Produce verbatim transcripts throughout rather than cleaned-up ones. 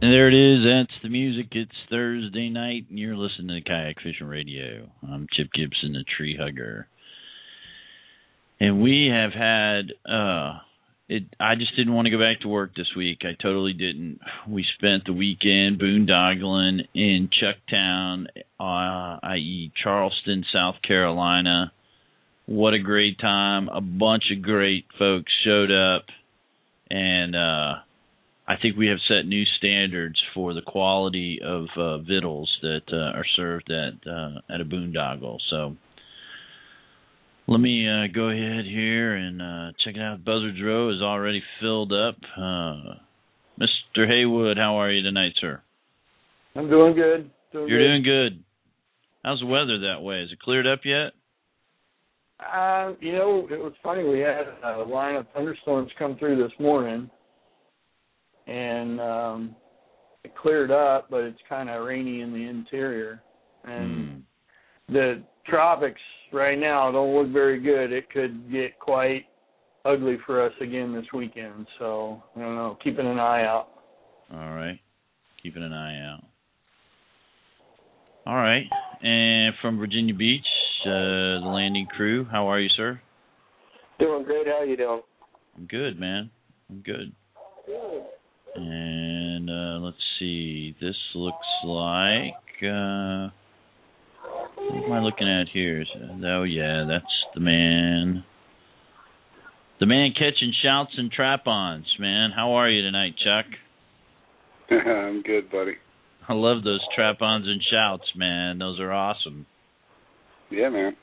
And there it is. That's the music. It's Thursday night, and you're listening to Kayak Fishing Radio. I'm Chip Gibson, the tree hugger. And we have had, uh, it. I just didn't want to go back to work this week. I totally didn't. We spent the weekend boondoggling in Chucktown, uh, that is. Charleston, South Carolina. What a great time. A bunch of great folks showed up, and uh, I think we have set new standards for the quality of uh, victuals that uh, are served at uh, at a boondoggle. So let me uh, go ahead here and uh, check it out. Buzzards Row is already filled up. Uh, Mister Haywood, how are you tonight, sir? I'm doing good. Doing You're good. doing good. How's the weather that way? Is it cleared up yet? Uh, you know, it was funny. We had a line of thunderstorms come through this morning, and um, it cleared up, but it's kind of rainy in the interior. And Mm. the tropics right now don't look very good. It could get quite ugly for us again this weekend. So, I don't know, keeping an eye out. All right. Keeping an eye out. All right. And from Virginia Beach, uh, the landing crew, how are you, sir? Doing great. How you doing? I'm good, man. I'm good. And uh, let's see. This looks like... Uh, what am I looking at here? Oh, yeah, that's the man. The man catching shouts and trap-ons, man. How are you tonight, Chuck? I'm good, buddy. I love those trap-ons and shouts, man. Those are awesome. Yeah, man.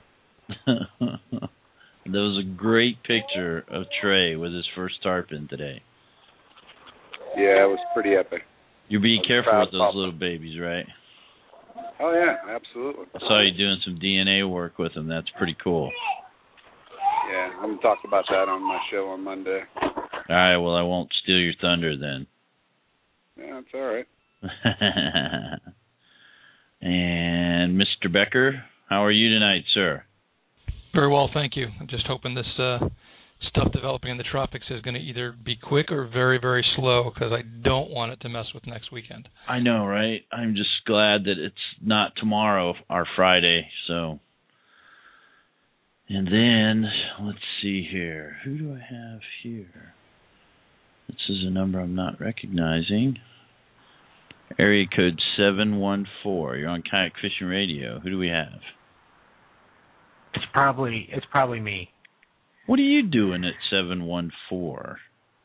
There was a great picture of Trey with his first tarpon today. Yeah, it was pretty epic. You're being careful with those Papa. little babies, right? Oh, yeah, absolutely. I saw you doing some D N A work with them. That's pretty cool. Yeah, I'm going to talk about that on my show on Monday. All right, well, I won't steal your thunder then. Yeah, it's all right. And Mister Becker, how are you tonight, sir? Very well, thank you. I'm just hoping this uh, stuff developing in the tropics is going to either be quick or very, very slow, because I don't want it to mess with next weekend. I know, right? I'm just glad that it's not tomorrow, our Friday. So, and then let's see here. Who do I have here? This is a number I'm not recognizing. Area code seven one four. You're on Kayak Fishing Radio. Who do we have? It's probably it's probably me. What are you doing at seven one four?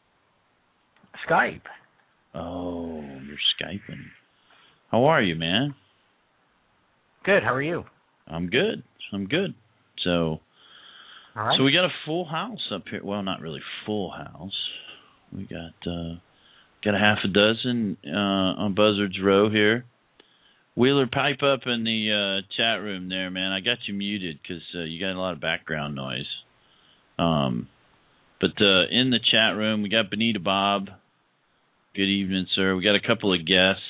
Skype. Oh, you're Skyping. How are you, man? Good. How are you? I'm good. I'm good. So, All right. so we got a full house up here. Well, not really full house. We got uh, got a half a dozen uh, on Buzzards Row here. Wheeler, pipe up in the uh, chat room there, man. I got you muted because uh, you got a lot of background noise. Um, but uh, in the chat room, we got Bonita Bob. Good evening, sir. We got a couple of guests.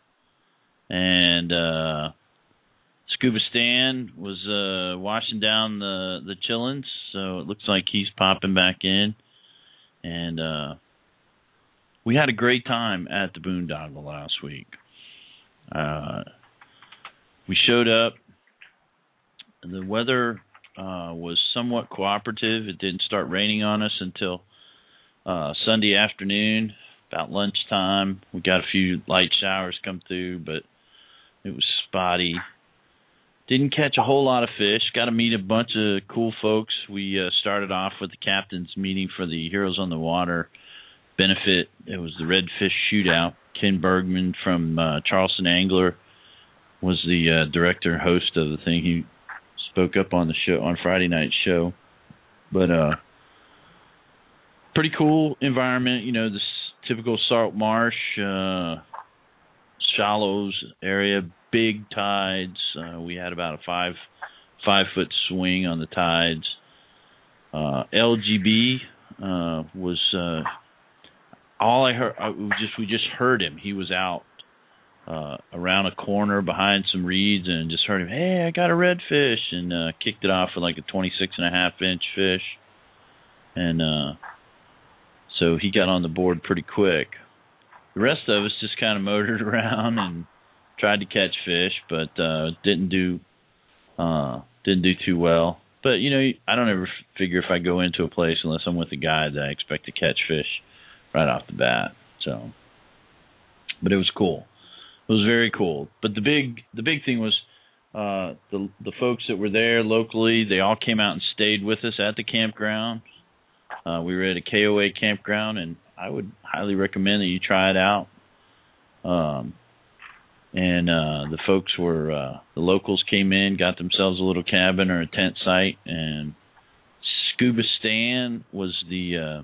And uh, Scuba Stan was uh, washing down the, the chillins, so it looks like he's popping back in. And uh, we had a great time at the boondoggle last week. Uh, we showed up. The weather uh, was somewhat cooperative. It didn't start raining on us until uh, Sunday afternoon, about lunchtime. We got a few light showers come through, but it was spotty. Didn't catch a whole lot of fish. Got to meet a bunch of cool folks. We uh, started off with the captain's meeting for the Heroes on the Water benefit. It was the Redfish Shootout. Ken Bergman from uh, Charleston Angler was the uh, director and host of the thing. He spoke up on the show on Friday night's show. But uh, pretty cool environment. You know, this typical salt marsh, uh, shallows area, big tides. Uh, we had about a five five foot swing on the tides. Uh, L G B uh, was. Uh, All I heard, I we just we just heard him. He was out uh, around a corner behind some reeds, and just heard him. Hey, I got a redfish, and uh, kicked it off with like a twenty-six and a half inch fish, and uh, so he got on the board pretty quick. the rest of us just kind of motored around and tried to catch fish, but uh, didn't do uh, didn't do too well. But, you know, I don't ever figure if I go into a place unless I'm with a guide that I expect to catch fish right off the bat. So, but it was cool. It was very cool. But the big the big thing was uh, the the folks that were there locally, they all came out and stayed with us at the campground. Uh, we were at a K O A campground, and I would highly recommend that you try it out. Um, and uh, the folks were, uh, the locals came in, got themselves a little cabin or a tent site, and Scuba Stan was the uh,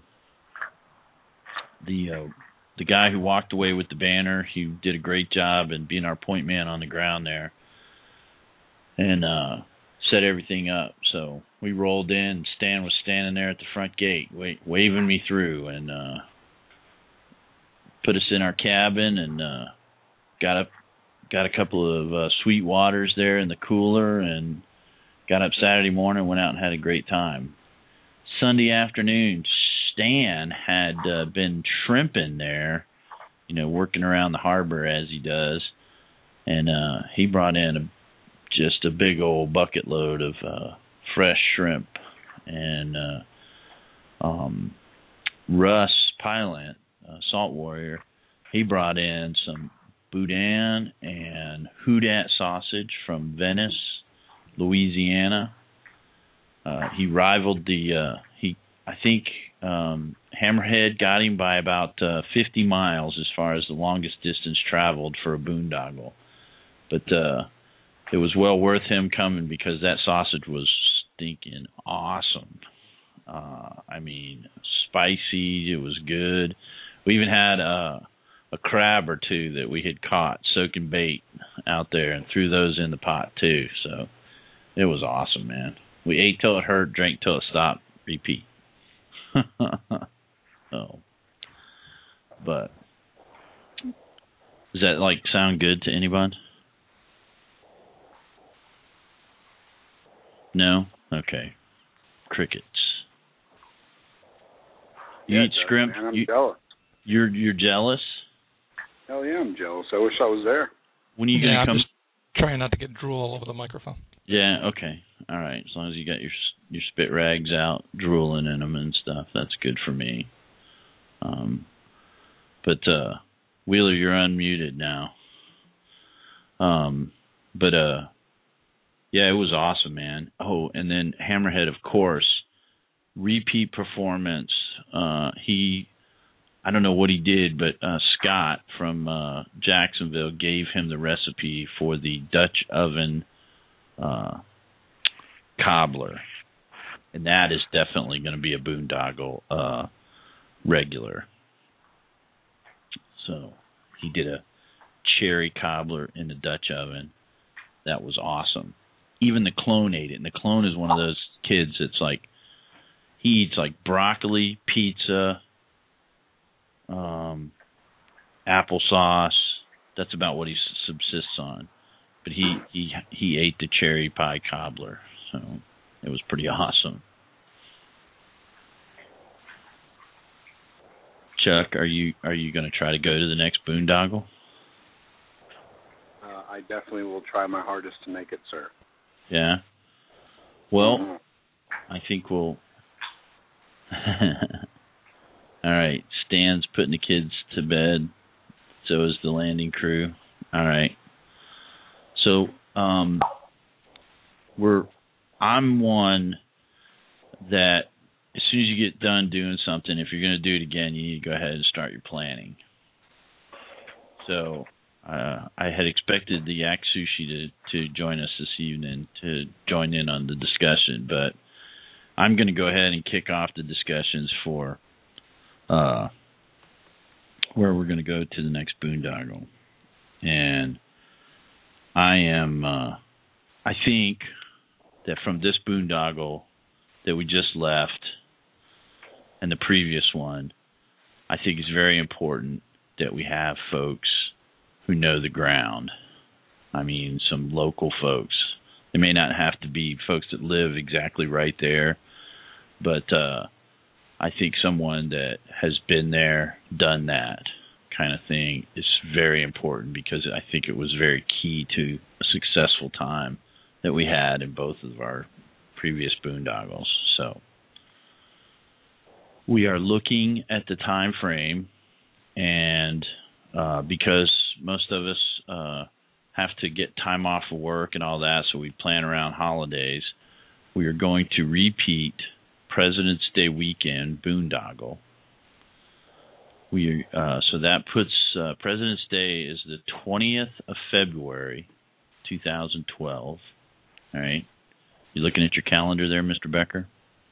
the uh, the guy who walked away with the banner. He did a great job in being our point man on the ground there, and uh, set everything up. So we rolled in, and Stan was standing there at the front gate, wa- waving me through, and uh, put us in our cabin, and uh, got up, got a couple of uh, sweet waters there in the cooler, and got up Saturday morning, went out and had a great time. Sunday afternoon, Stan had uh, been shrimping there, you know, working around the harbor as he does, and uh, he brought in a, just a big old bucket load of uh, fresh shrimp. And uh, um, Russ Pilot, uh, Salt Warrior, he brought in some boudin and houdat sausage from Venice, Louisiana. Uh, he rivaled the, uh, he I think um, Hammerhead got him by about uh, fifty miles as far as the longest distance traveled for a boondoggle. But uh, it was well worth him coming because that sausage was stinking awesome. Uh, I mean, spicy, it was good. We even had uh, a crab or two that we had caught soaking bait out there and threw those in the pot too. So it was awesome, man. We ate till it hurt, drank till it stopped, repeat. Oh, but does that like sound good to anyone? No? Okay. Crickets. You yeah, eat scrimp? Man, I'm you, jealous. You're you're jealous? Hell yeah, I'm jealous. I wish I was there. When are you yeah, gonna I'm come? just trying not to get drool all over the microphone. Yeah. Okay. All right. As long as you got your your spit rags out, drooling in them and stuff, that's good for me. Um, but uh, Wheeler, you're unmuted now. Um, but uh. Yeah, it was awesome, man. Oh, and then Hammerhead, of course, repeat performance. Uh, he, I don't know what he did, but uh, Scott from uh, Jacksonville gave him the recipe for the Dutch oven uh, cobbler. And that is definitely going to be a boondoggle uh, regular. So he did a cherry cobbler in the Dutch oven. That was awesome. Even the clone ate it. And the clone is one of those kids that's like, he eats like broccoli, pizza, um, applesauce. That's about what he subsists on. But he, he, he ate the cherry pie cobbler. So it was pretty awesome. Chuck, are you are you going to try to go to the next boondoggle? Uh, I definitely will try my hardest to make it, sir. Yeah. Well, mm-hmm. I think we'll. All right. Stan's putting the kids to bed. So is the landing crew. All right. So um, we're. I'm one that as soon as you get done doing something, if you're going to do it again, you need to go ahead and start your planning. So. Uh, I had expected the Yak Sushi to, to join us this evening to join in on the discussion, but I'm going to go ahead and kick off the discussions for uh, where we're going to go to the next boondoggle. And I am, uh, I think that from this boondoggle that we just left and the previous one, I think it's very important that we have folks who know the ground. I mean, some local folks. They may not have to be folks that live exactly right there, but uh, I think someone that has been there, done that, kind of thing is very important because I think it was very key to a successful time that we had in both of our previous boondoggles. So we are looking at the time frame, and uh, because most of us uh, have to get time off of work and all that, so we plan around holidays, we are going to repeat President's Day weekend boondoggle. We uh, so that puts uh, President's Day is the twentieth of February, two thousand twelve. All right, you looking at your calendar there, Mister Becker?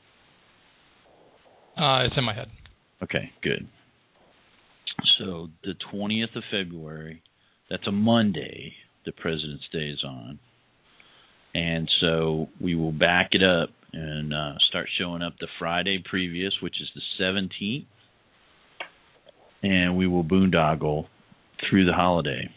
Uh, it's in my head. Okay, good. So the twentieth of February, that's a Monday that President's Day is on. And so we will back it up and uh, start showing up the Friday previous, which is the seventeenth. And we will boondoggle through the holiday.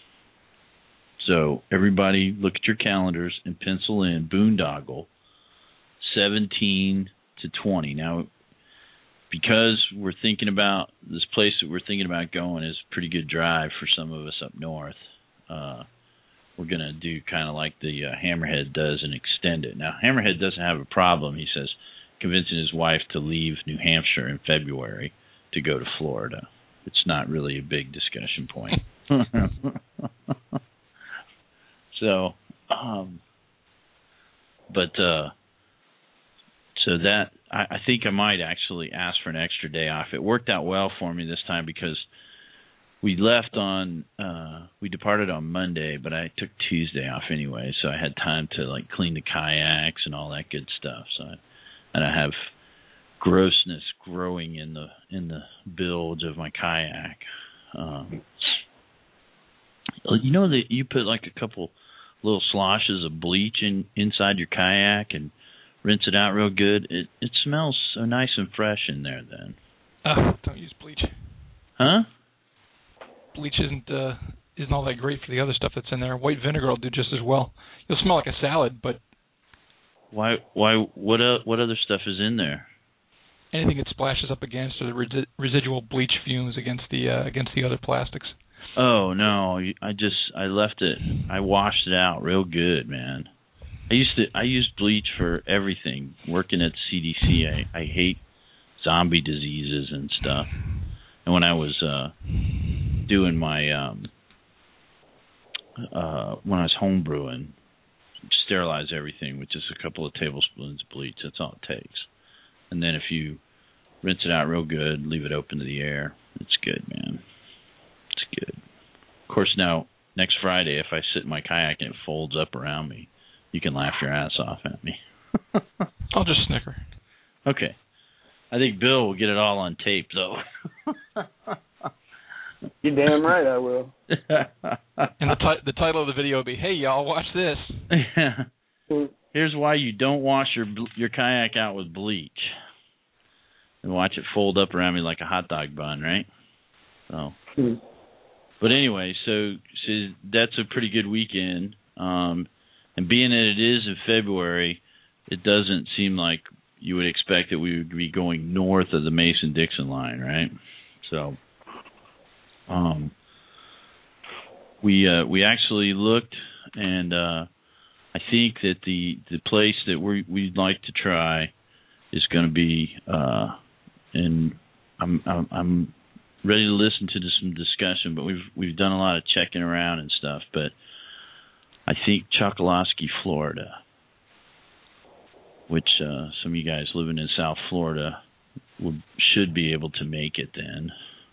So everybody look at your calendars and pencil in boondoggle seventeen to twenty. Now, because we're thinking about this place that we're thinking about going is a pretty good drive for some of us up north, uh, we're going to do kind of like the uh, Hammerhead does and extend it. Now, Hammerhead doesn't have a problem, he says, convincing his wife to leave New Hampshire in February to go to Florida. It's not really a big discussion point. so, um, but, uh, so that, I, I think I might actually ask for an extra day off. It worked out well for me this time because we left on, uh, we departed on Monday, but I took Tuesday off anyway, so I had time to like clean the kayaks and all that good stuff. So, I, and I have grossness growing in the in the bilge of my kayak. Um, you know that you put like a couple little sloshes of bleach in inside your kayak and rinse it out real good. It it smells so nice and fresh in there. Then. Uh, don't use bleach. Huh? Bleach isn't uh, isn't all that great for the other stuff that's in there. White vinegar will do just as well. You'll smell like a salad, but why? Why? What? Uh, what other stuff is in there? Anything it splashes up against, or the resi- residual bleach fumes against the uh, against the other plastics. Oh no! I just I left it. I washed it out real good, man. I used to I used bleach for everything. Working at C D C, I, I hate zombie diseases and stuff. And when I was uh, doing my um, uh, when I was home brewing, sterilize everything with just a couple of tablespoons of bleach. That's all it takes. And then if you rinse it out real good, leave it open to the air, it's good, man. It's good. Of course, now, next Friday, if I sit in my kayak and it folds up around me, you can laugh your ass off at me. I'll just snicker. Okay. I think Bill will get it all on tape, though. You're damn right I will. And the, ti- the title of the video will be, "Hey, y'all, watch this." Yeah. Here's why you don't wash your your kayak out with bleach. And watch it fold up around me like a hot dog bun, right? So, hmm. But anyway, so, so that's a pretty good weekend. Um, and being that it is in February, it doesn't seem like you would expect that we would be going north of the Mason-Dixon line, right? So, um, we uh, we actually looked, and uh, I think that the the place that we we'd like to try is going to be, uh, and I'm, I'm I'm ready to listen to some discussion, but we've we've done a lot of checking around and stuff, but I think Chokoloskee, Florida, which uh, some of you guys living in South Florida would, should be able to make it then.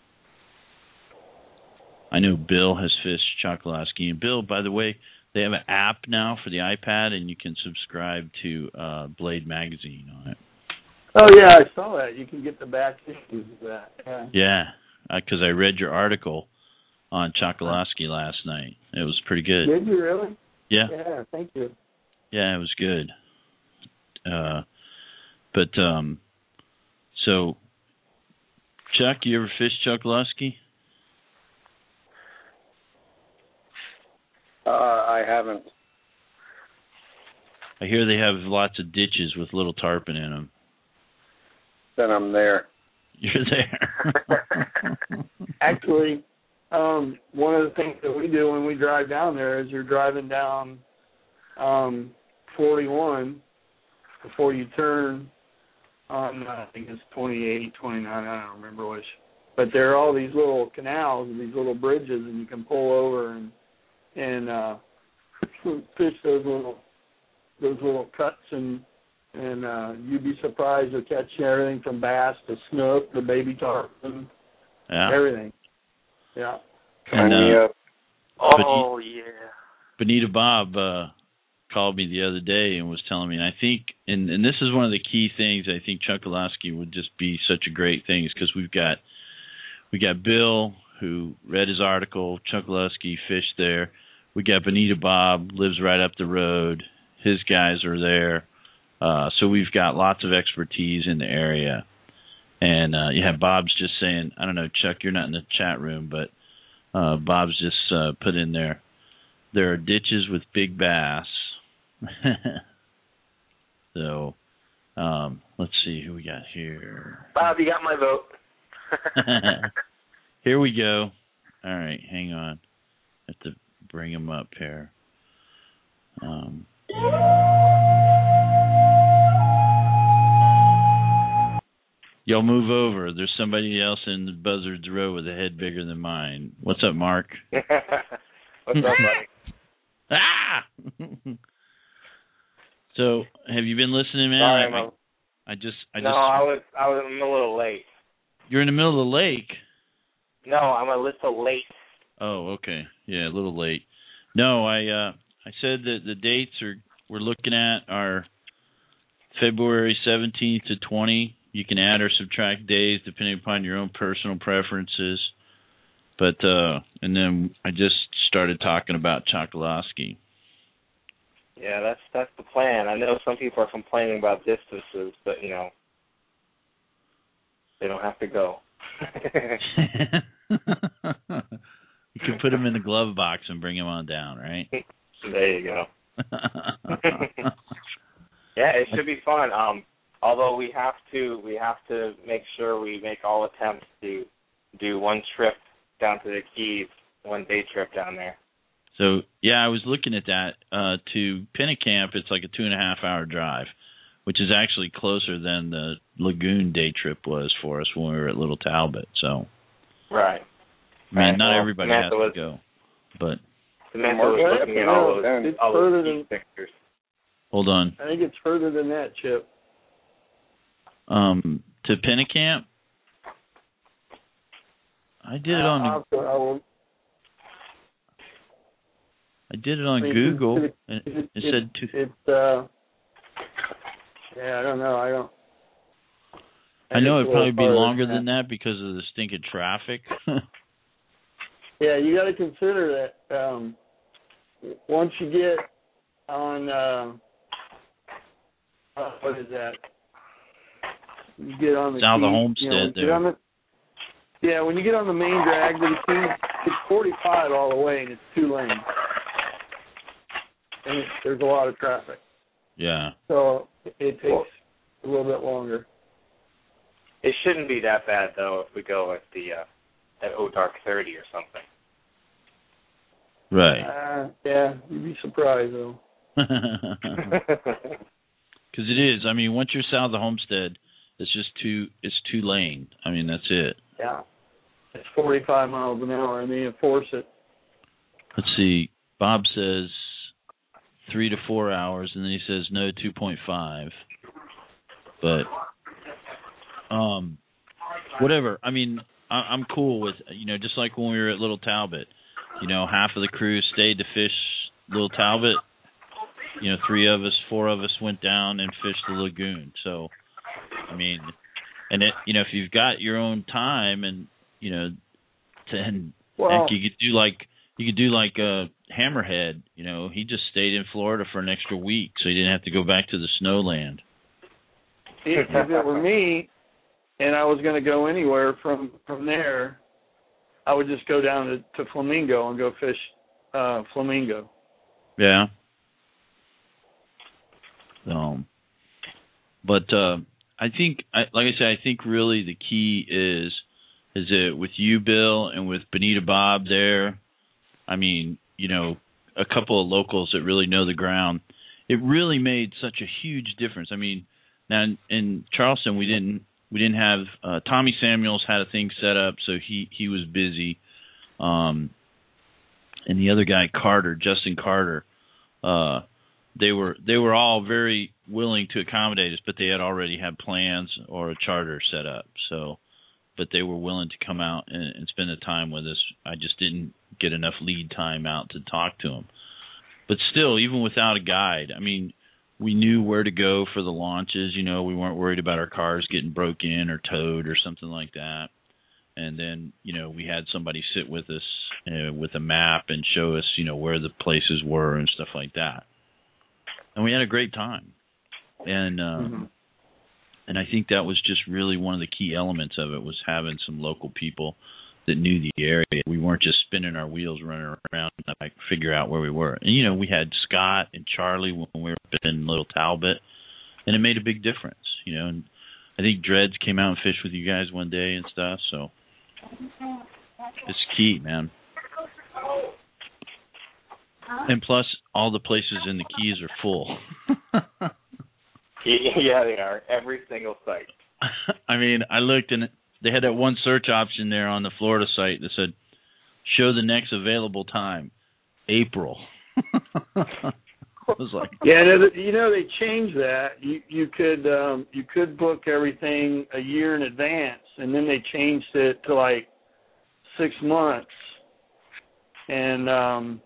I know Bill has fished Chokoloskee. And Bill, by the way, they have an app now for the iPad, and you can subscribe to uh, Blade Magazine on it. Oh, yeah, I saw that. You can get the back issues of that. Yeah, yeah, because I read your article on Chokoloskee last night. It was pretty good. Did you really? Yeah. Yeah, thank you. Yeah, it was good. Uh, but, um, so, Chuck, you ever fished Chokoloskee? Uh, I haven't. I hear they have lots of ditches with little tarpon in them. Then I'm there. You're there. Actually, um, one of the things that we do when we drive down there is you're driving down um, forty-one before you turn on, uh, I think it's twenty-eight, twenty-nine, I don't remember which. But there are all these little canals and these little bridges, and you can pull over and and uh, fish those little those little cuts, and and uh, you'd be surprised to catch everything from bass to snook to baby tarpon, yeah. everything. Yeah. And, uh, oh Bonita, yeah. Bonita Bob uh, called me the other day and was telling me, and I think, and, and this is one of the key things. I think Chokoloskee would just be such a great thing, is because we've got we got Bill, who read his article. Chokoloskee fished there. We got Bonita Bob, lives right up the road. His guys are there. Uh, so we've got lots of expertise in the area. And uh, yeah, Bob's just saying, I don't know, Chuck, you're not in the chat room, but uh, Bob's just uh, put in there, there are ditches with big bass. So um, let's see who we got here. Bob, you got my vote. Here we go. All right, hang on. I have to bring him up here. Um, Y'all move over. There's somebody else in the Buzzards Row with a head bigger than mine. What's up, Mark? What's up, buddy? Ah! So, have you been listening, man? Sorry, I, I'm a, I just, I no, just. I was, I was a little late. You're in the middle of the lake. No, I'm a little late. Oh, okay. Yeah, a little late. No, I, uh, I said that the dates are we're looking at are February seventeenth to twentieth. You can add or subtract days depending upon your own personal preferences. But, uh, and then I just started talking about Chokoloskee. Yeah, that's that's the plan. I know some people are complaining about distances, but, you know, they don't have to go. You can put them in the glove box and bring them on down, right? There you go. Yeah, it should be fun. Um, although we have to, we have to make sure we make all attempts to do one trip down to the Keys, one day trip down there. So yeah, I was looking at that. Uh, to Pennicamp, it's like a two and a half hour drive, which is actually closer than the Lagoon day trip was for us when we were at Little Talbot. So, right. I mean, right. not well, everybody Samantha has was, to go, but Samantha was looking at all those, it's all further those than, pictures. Hold on. I think it's further than that, Chip. Um, to Pennicamp, I did it on. Uh, I, will, I did it on I mean, Google, it, and it, it, it said two. It's uh, yeah, I don't know. I don't. I, I know it'd probably be longer than than that because of the stinking traffic. Yeah, you got to consider that um, once you get on, uh, uh, what is that? You get on the South of Keys, Homestead you know, there. The, yeah, when you get on the main drag to the Keys, it's forty-five all the way, and it's two lanes. And it, there's a lot of traffic. Yeah. So it, it takes well, a little bit longer. It shouldn't be that bad, though, if we go at the uh, at O Dark thirty or something. Right. Uh, yeah, you'd be surprised, though. Because it is. I mean, once you're south of Homestead, it's just two. It's two lane. I mean, that's it. Yeah. It's forty-five miles an hour, and they enforce it. Let's see. Bob says three to four hours, and then he says no, two point five. But um, whatever. I mean, I, I'm cool with, you know, just like when we were at Little Talbot. You know, half of the crew stayed to fish Little Talbot. You know, three of us, four of us went down and fished the lagoon. So, I mean, and it, you know, if you've got your own time, and you know, then well, heck, you could do like you could do like a Hammerhead. You know, he just stayed in Florida for an extra week, so he didn't have to go back to the snowland. If it were me, and I was going to go anywhere from from there, I would just go down to, to Flamingo and go fish uh, Flamingo. Yeah. Um, but uh, I think, I, like I said, I think really the key is is that with you, Bill, and with Bonita Bob there. I mean, you know, a couple of locals that really know the ground. It really made such a huge difference. I mean, now in, in Charleston, we didn't we didn't have uh, Tommy Samuels had a thing set up, so he he was busy, um, and the other guy Carter, Justin Carter, uh, they were they were all very willing to accommodate us, but they had already had plans or a charter set up. So, but they were willing to come out and, and spend the time with us. I just didn't get enough lead time out to talk to them. But still, even without a guide, I mean, we knew where to go for the launches. You know, we weren't worried about our cars getting broke in or towed or something like that. And then, you know, we had somebody sit with us uh, with a map and show us, you know, where the places were and stuff like that. And we had a great time. And uh, mm-hmm. and I think that was just really one of the key elements of it, was having some local people that knew the area. We weren't just spinning our wheels running around to like figure out where we were. And, you know, we had Scott and Charlie when we were in Little Talbot, and it made a big difference, you know. And I think Dreads came out and fished with you guys one day and stuff, so it's key, man. And plus, all the places in the Keys are full. Yeah, they are. Every single site. I mean, I looked and they had that one search option there on the Florida site that said, show the next available time, April. I was like, yeah, you know, they changed that. You you could um, you could book everything a year in advance, and then they changed it to like six months. And um,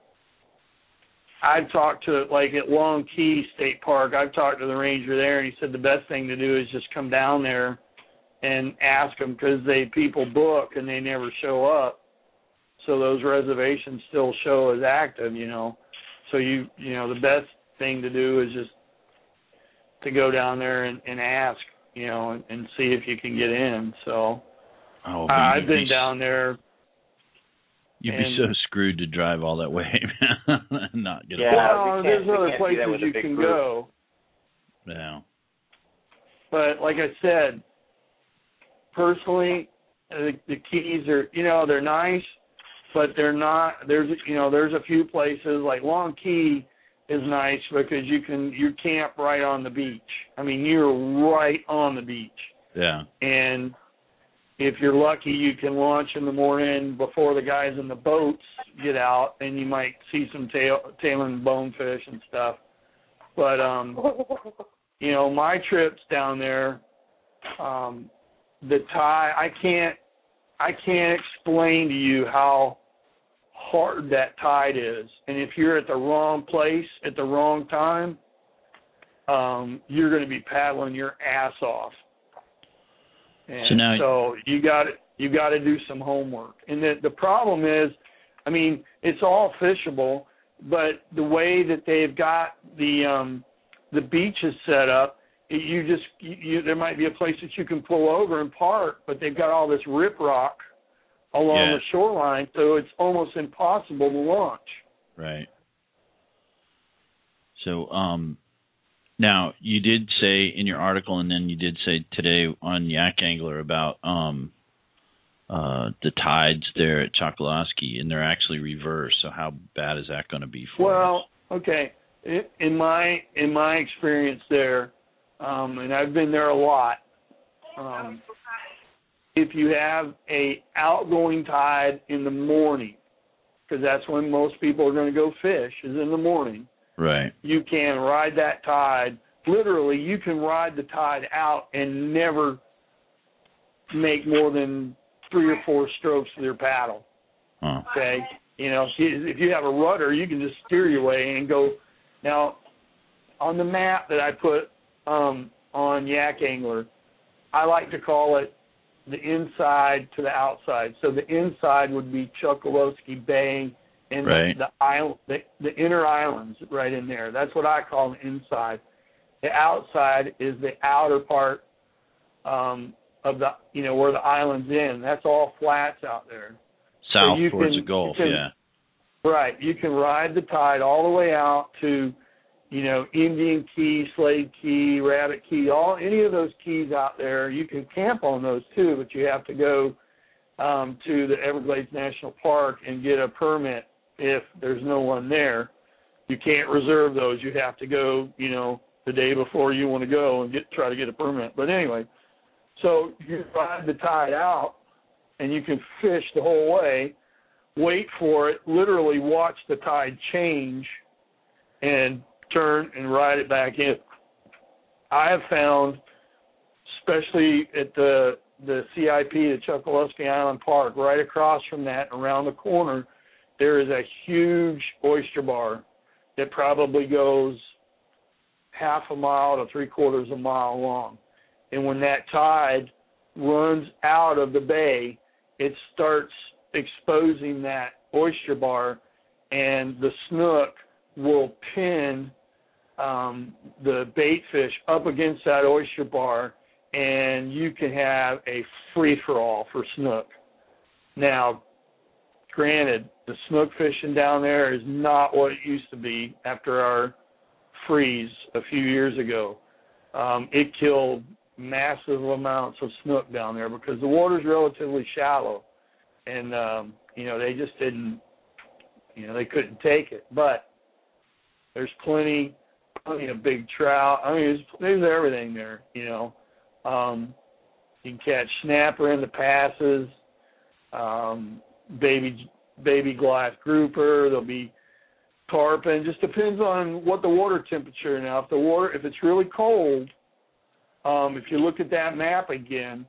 I've talked to, like at Long Key State Park, I've talked to the ranger there, and he said the best thing to do is just come down there and ask them, because they people book and they never show up, so those reservations still show as active, you know. So you you know the best thing to do is just to go down there and, and ask, you know, and, and see if you can get in. So oh, uh, I've been be, down there. You'd be so screwed to drive all that way, man, and not get. Yeah, well, we there's other we places you can group. go. Yeah. But like I said, personally, the, the Keys are, you know, they're nice, but they're not. There's, you know, there's a few places like Long Key is nice because you can you camp right on the beach. I mean, you're right on the beach. Yeah. And if you're lucky, you can launch in the morning before the guys in the boats get out, and you might see some tail, tail and bonefish and stuff. But um, you know, my trips down there, um, the tide, I can't, I can't explain to you how hard that tide is. And if you're at the wrong place at the wrong time, um, you're going to be paddling your ass off. And so now, so you got to you got to do some homework. And the the problem is, I mean, it's all fishable, but the way that they've got the um, the beaches set up, you just you, you, there might be a place that you can pull over and park, but they've got all this riprap along yeah. the shoreline, so it's almost impossible to launch. Right. So, um, now you did say in your article, and then you did say today on Yak Angler about um, uh, the tides there at Chokoloskee, and they're actually reversed. So, how bad is that going to be for well, us? Well, okay. In my in my experience there, um, and I've been there a lot. Um, if you have a outgoing tide in the morning, because that's when most people are going to go fish, is in the morning. Right. You can ride that tide. Literally, you can ride the tide out and never make more than three or four strokes with your paddle. Huh. Okay? You know, if you, if you have a rudder, you can just steer your way and go. Now, on the map that I put um, on Yak Angler, I like to call it the inside to the outside. So the inside would be Chokoloskee Bay and right. the, the island, the, the inner islands right in there. That's what I call the inside. The outside is the outer part um, of the, you know, where the island's in. That's all flats out there. South so towards can, the Gulf, can, yeah. Right. You can ride the tide all the way out to you know, Indian Key, Slade Key, Rabbit Key, all any of those keys out there, you can camp on those too, but you have to go um, to the Everglades National Park and get a permit if there's no one there. You can't reserve those. You have to go, you know, the day before you want to go and get try to get a permit. But anyway, so you ride the tide out, and you can fish the whole way, wait for it, literally watch the tide change, and turn and ride it back in. I have found, especially at the the C I P, the Chokoloskee Island Park, right across from that, around the corner, there is a huge oyster bar that probably goes half a mile to three quarters of a mile long. And when that tide runs out of the bay, it starts exposing that oyster bar, and the snook will pin um, the bait fish up against that oyster bar, and you can have a free-for-all for snook. Now, granted, the snook fishing down there is not what it used to be after our freeze a few years ago. Um, it killed massive amounts of snook down there because the water's relatively shallow, and um, you know they just didn't, you know, they couldn't take it. But there's plenty, plenty of big trout. I mean, there's, there's everything there. You know, um, you can catch snapper in the passes, um, baby baby glass grouper. There'll be tarpon. Just depends on what the water temperature. Now, if the water, if it's really cold, um, if you look at that map again,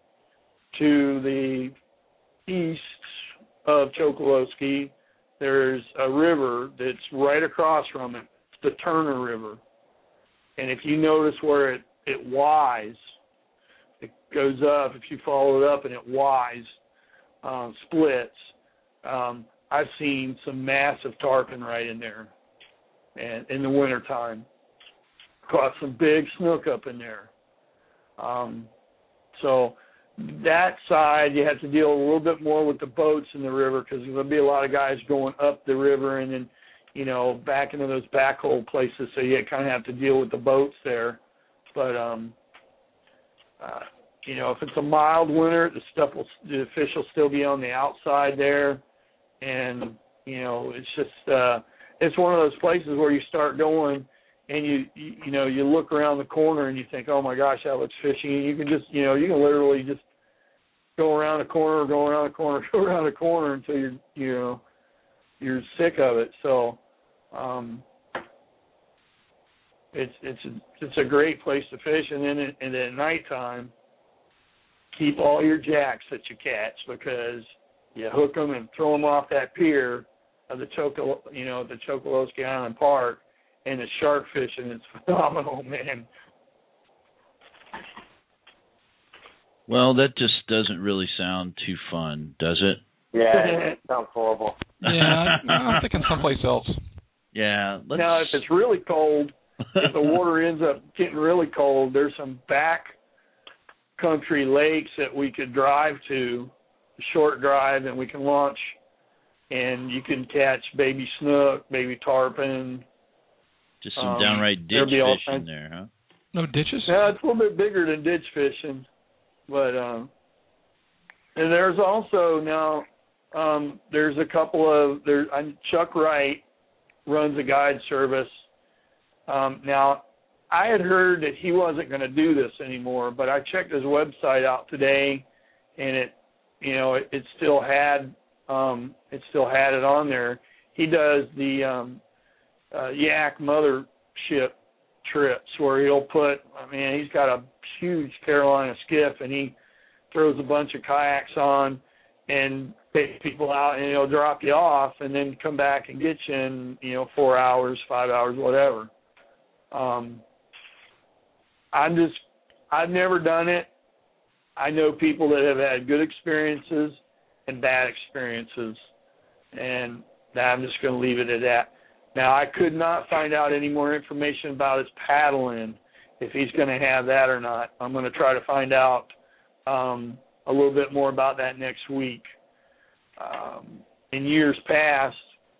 to the east of Chokoloskee, there's a river that's right across from it. It's the Turner River. And if you notice where it, it Y's, it goes up, if you follow it up and it Y's, um, splits, um, I've seen some massive tarpon right in there, and in the wintertime. Caught some big snook up in there. Um, so that side, you have to deal a little bit more with the boats in the river because there'll be a lot of guys going up the river and then, you know, back into those backhole places. So you kind of have to deal with the boats there. But, um, uh, you know, if it's a mild winter, the stuff will, the fish will still be on the outside there. And, you know, it's just, uh, it's one of those places where you start going and you, you, you know, you look around the corner and you think, oh my gosh, that looks fishy. And you can just, you know, you can literally just go around a corner, go around a corner, go around a corner until you're, you know, you're sick of it. So, um, it's, it's, a, it's a great place to fish. And then, at, and then at nighttime, keep all your jacks that you catch because you hook them and throw them off that pier of the Chocolo, you know, the Chokoloskee Island Park, and the shark fishing is phenomenal, man. Well, that just doesn't really sound too fun, does it? Yeah, it sounds horrible. Yeah, I'm thinking someplace else. Yeah. Let's... Now, if it's really cold, if the water ends up getting really cold, there's some back country lakes that we could drive to, a short drive, and we can launch, and you can catch baby snook, baby tarpon. Just some um, downright ditch fishing there, huh? No ditches? Yeah, it's a little bit bigger than ditch fishing. But, um, and there's also now, um, there's a couple of, there. Chuck Wright runs a guide service. Um, now, I had heard that he wasn't going to do this anymore, but I checked his website out today, and it, you know, it, it still had, um, it still had it on there. He does the um, uh, Yak mothership trips where he'll put, I mean, he's got a huge Carolina skiff, and he throws a bunch of kayaks on and takes people out, and he'll drop you off and then come back and get you in, you know, four hours, five hours, whatever. Um, I'm just, I've never done it. I know people that have had good experiences and bad experiences, and I'm just going to leave it at that. Now, I could not find out any more information about his paddling, if he's going to have that or not. I'm going to try to find out um, a little bit more about that next week. Um, in years past,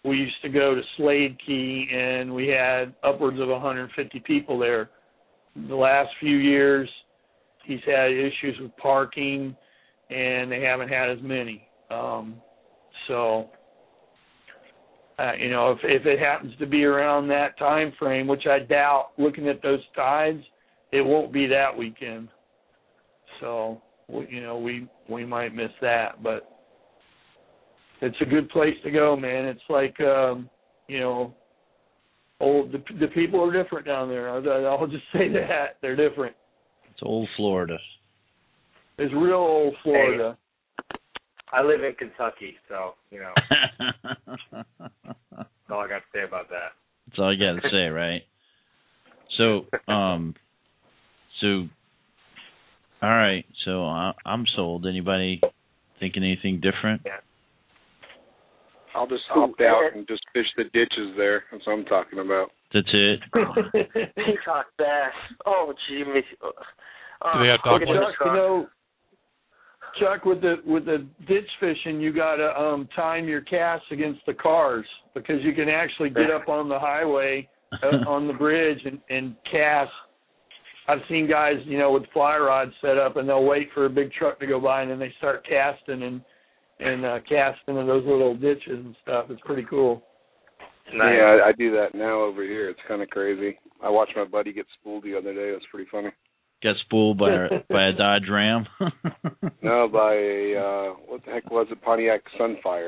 we used to go to Slade Key, and we had upwards of one hundred fifty people there. The last few years, he's had issues with parking, and they haven't had as many. Um, so, uh, you know, if if it happens to be around that time frame, which I doubt, looking at those tides, it won't be that weekend. So, you know, we we might miss that, but it's a good place to go, man. It's like, um, you know, old. The, the people are different down there. I'll, I'll just say that they're different. It's old Florida. It's real old Florida. Hey, I live in Kentucky, so you know. That's all I got to say about that. That's all you got to say, right? So, um, so, all right. So I, I'm sold. Anybody thinking anything different? Yeah. I'll just opt out and just fish the ditches there. That's what I'm talking about. That's it. Peacock bass. Oh, gee. Uh, Do they have dog Chuck, you know, Chuck, with the with the ditch fishing, you got to um, time your casts against the cars, because you can actually get up on the highway, uh, on the bridge, and, and cast. I've seen guys, you know, with fly rods set up, and they'll wait for a big truck to go by, and then they start casting and and uh, casting in those little ditches and stuff. It's pretty cool. Nice. Yeah, I, I do that now over here. It's kind of crazy. I watched my buddy get spooled the other day. It was pretty funny. Got spooled by a, by a Dodge Ram? No, by a, uh, what the heck was it, Pontiac Sunfire.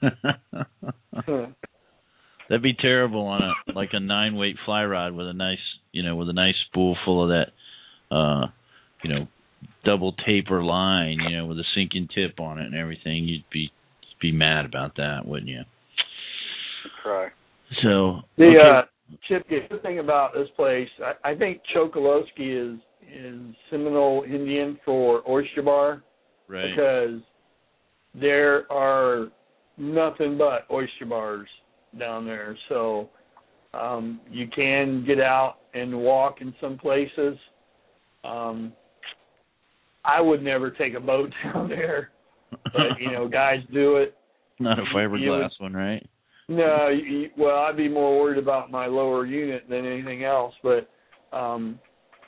That'd be terrible on a like a nine weight fly rod with a nice, you know, with a nice spool full of that, uh, you know, double taper line, you know, with a sinking tip on it and everything. You'd be be mad about that, wouldn't you? I'd cry. So The okay. uh, Chip, the good thing about this place, I, I think Chokoloskee is is Seminole Indian for oyster bar, right. because there are nothing but oyster bars down there. So um, you can get out and walk in some places. Um, I would never take a boat down there, but you know, guys do it. Not a fiberglass you would, one, right? No, you, well, I'd be more worried about my lower unit than anything else. But um,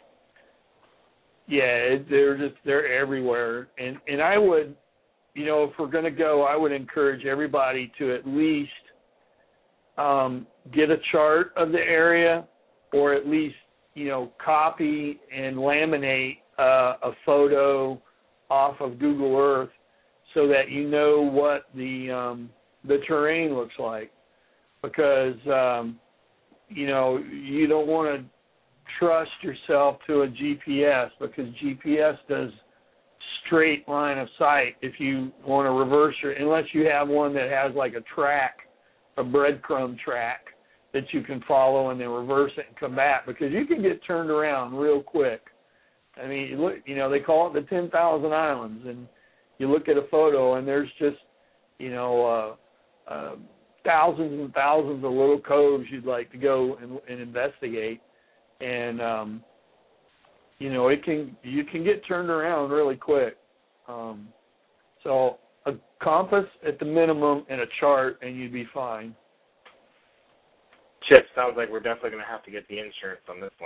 yeah, it, they're just they're everywhere, and and I would, you know, if we're going to go, I would encourage everybody to at least um, get a chart of the area, or at least, you know, copy and laminate uh, a photo off of Google Earth, so that you know what the um, the terrain looks like, because um, you know, you don't want to trust yourself to a G P S, because G P S does straight line of sight. If you want to reverse your, unless you have one that has like a track, a breadcrumb track that you can follow and then reverse it and come back, because you can get turned around real quick. I mean, you look, you know, they call it the ten thousand islands, and you look at a photo and there's just, you know, uh, uh, thousands and thousands of little coves you'd like to go and, and investigate. And, um, you know, it can, you can get turned around really quick. Um, so a compass at the minimum and a chart, and you'd be fine. Chip, sounds like we're definitely going to have to get the insurance on this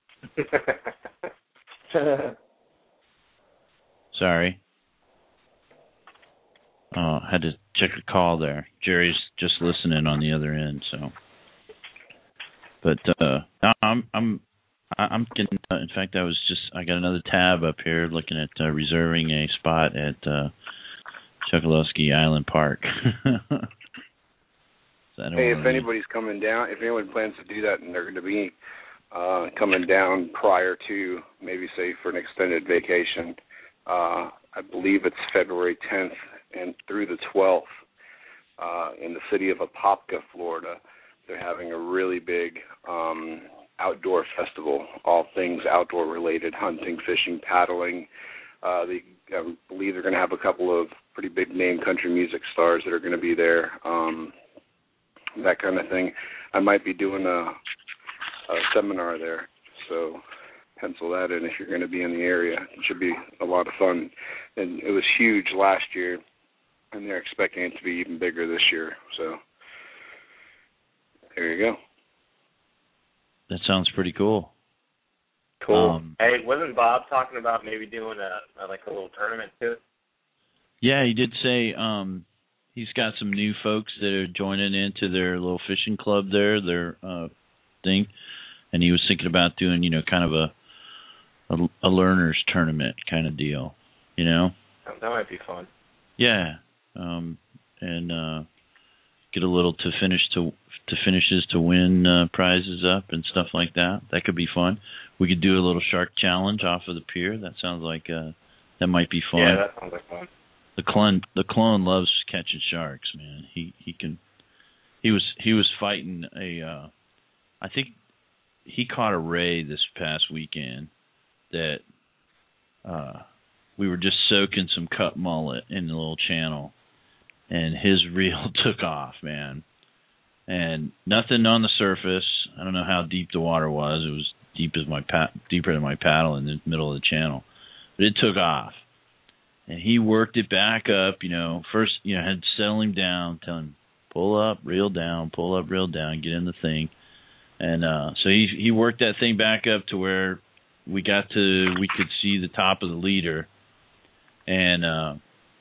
one. Sorry. Oh, had to check a call there. Jerry's just listening on the other end, so. But uh, no, I'm I'm I'm getting. Uh, in fact, I was just I got another tab up here looking at uh, reserving a spot at uh, Chokoloskee Island Park. Hey, if anybody's coming down, if anyone plans to do that, and they're going to be uh, coming down prior to maybe say for an extended vacation, uh, I believe it's February tenth and through the twelfth uh, in the city of Apopka, Florida. They're having a really big um, outdoor festival, all things outdoor related, hunting, fishing, paddling. Uh, they, I believe they're going to have a couple of pretty big name country music stars that are going to be there, um, that kind of thing. I might be doing a, a seminar there, so pencil that in if you're going to be in the area. It should be a lot of fun. And it was huge last year, and they're expecting it to be even bigger this year. So There you go. That sounds pretty cool. Cool. Um, hey, wasn't Bob talking about maybe doing a, a like a little tournament too? Yeah, he did say um, he's got some new folks that are joining into their little fishing club there, their uh, thing, and he was thinking about doing, you know, kind of a a, a learners tournament kind of deal, you know. That might be fun. Yeah, um, and uh, get a little to finish to to finishes to win uh, prizes up and stuff like that. That could be fun. We could do a little shark challenge off of the pier. That sounds like uh, that might be fun. Yeah, that sounds like fun. The clone, the clone loves catching sharks, man. He he can. He was he was fighting a. Uh, I think he caught a ray this past weekend that. Uh, we were just soaking some cut mullet in the little channel, and his reel took off, man. And nothing on the surface. I don't know how deep the water was. It was deep as my pa- deeper than my paddle in the middle of the channel, but it took off. And he worked it back up, you know, first, you know, had to settle him down, tell him, pull up, reel down, pull up, reel down, get in the thing. And uh, so he he worked that thing back up to where we got to, we could see the top of the leader. And uh,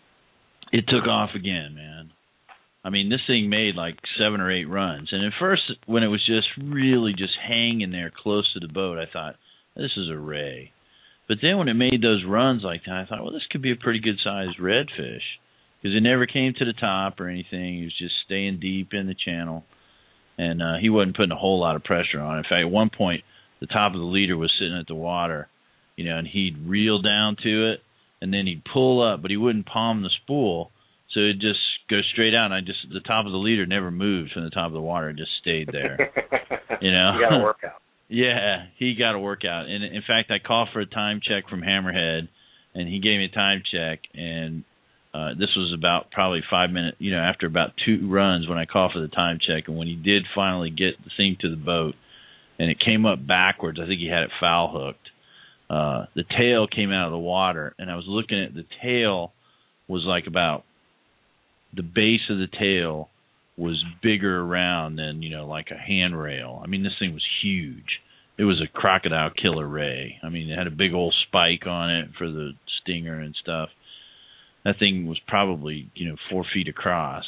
it took off again, man. I mean, this thing made like seven or eight runs. And at first, when it was just really just hanging there close to the boat, I thought, this is a ray. But then when it made those runs like that, I thought, well, this could be a pretty good-sized redfish, because it never came to the top or anything. He was just staying deep in the channel, and uh, he wasn't putting a whole lot of pressure on. In fact, at one point, the top of the leader was sitting at the water, you know, and he'd reel down to it, and then he'd pull up, but he wouldn't palm the spool, so it'd just go straight out. And I just the top of the leader never moved from the top of the water; it just stayed there. You know, you got to work out. Yeah, he got a workout. And in fact, I called for a time check from Hammerhead, and he gave me a time check. And uh, this was about probably five minutes, you know, after about two runs when I called for the time check. And when he did finally get the thing to the boat, and it came up backwards, I think he had it foul hooked. Uh, the tail came out of the water, and I was looking at the tail was like about the base of the tail was bigger around than, you know, like a handrail. I mean, this thing was huge. It was a crocodile killer ray. I mean, it had a big old spike on it for the stinger and stuff. That thing was probably, you know, four feet across.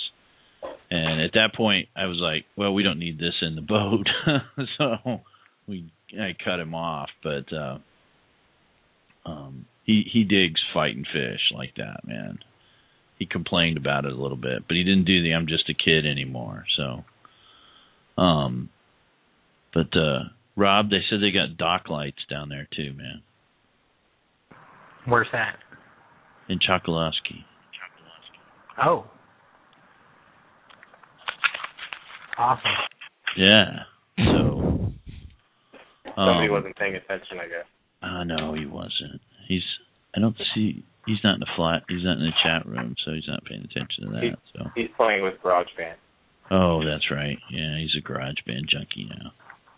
And at that point, I was like, well, we don't need this in the boat. So we I cut him off. But uh, um, he, he digs fighting fish like that, man. He complained about it a little bit, but he didn't do the I'm just a kid anymore. So, um, but uh, Rob, they said they got dock lights down there too, man. Where's that? In Chokoloskee. Oh. Awesome. Yeah. So. Somebody um, wasn't paying attention, I guess. Uh, no, he wasn't. He's. I don't see. He's not in the flat. He's not in the chat room, so he's not paying attention to that. He's, so he's playing with GarageBand. Oh, that's right. Yeah, he's a GarageBand junkie now.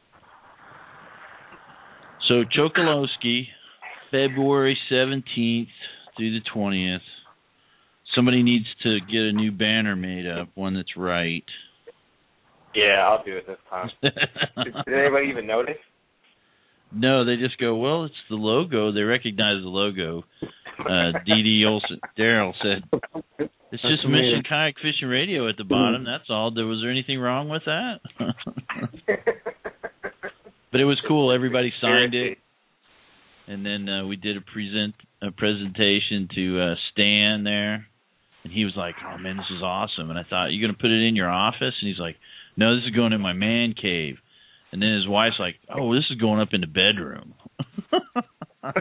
So Chokoloskee, February seventeenth through the twentieth. Somebody needs to get a new banner made up, one that's right. Yeah, I'll do it this time. did, did anybody even notice? No, they just go, well, it's the logo. They recognize the logo. Uh, D D Olson, Daryl said, it's just Mission Kayak Fishing Radio at the bottom. That's all. Was there anything wrong with that? But it was cool. Everybody signed it. And then uh, we did a present a presentation to uh, Stan there. And he was like, oh, man, this is awesome. And I thought, you going to put it in your office? And he's like, no, this is going in my man cave. And then his wife's like, oh, this is going up in the bedroom. uh,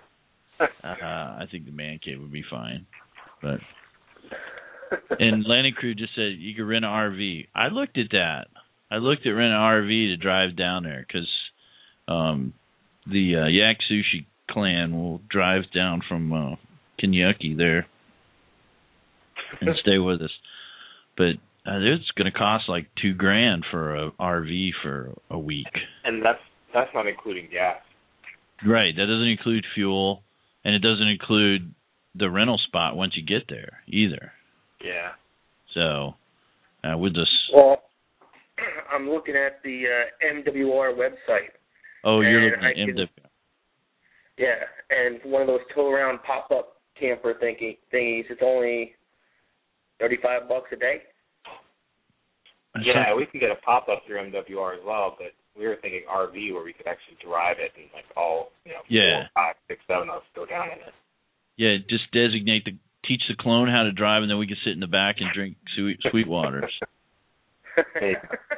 I think the man cave would be fine. But and Landing Crew just said you could rent an R V. I looked at that. I looked at rent an R V to drive down there because um, the uh, Yak Sushi clan will drive down from uh, Kentucky there and stay with us. But uh, it's going to cost like two grand for a R V for a week. And that's that's not including gas. Right. That doesn't include fuel, and it doesn't include the rental spot once you get there either. Yeah. So uh, we'll just. Well, I'm looking at the uh, M W R website. Oh, you're looking I at M W R. Yeah, and one of those tow-around pop-up camper thingy, thingies, it's only thirty-five bucks a day. Yeah, we could get a pop-up through M W R as well, but we were thinking R V where we could actually drive it and like all, you know, yeah. four, five, six, seven of us go down in it. Yeah, just designate the, teach the clone how to drive, and then we can sit in the back and drink sweet, sweet waters. Hey.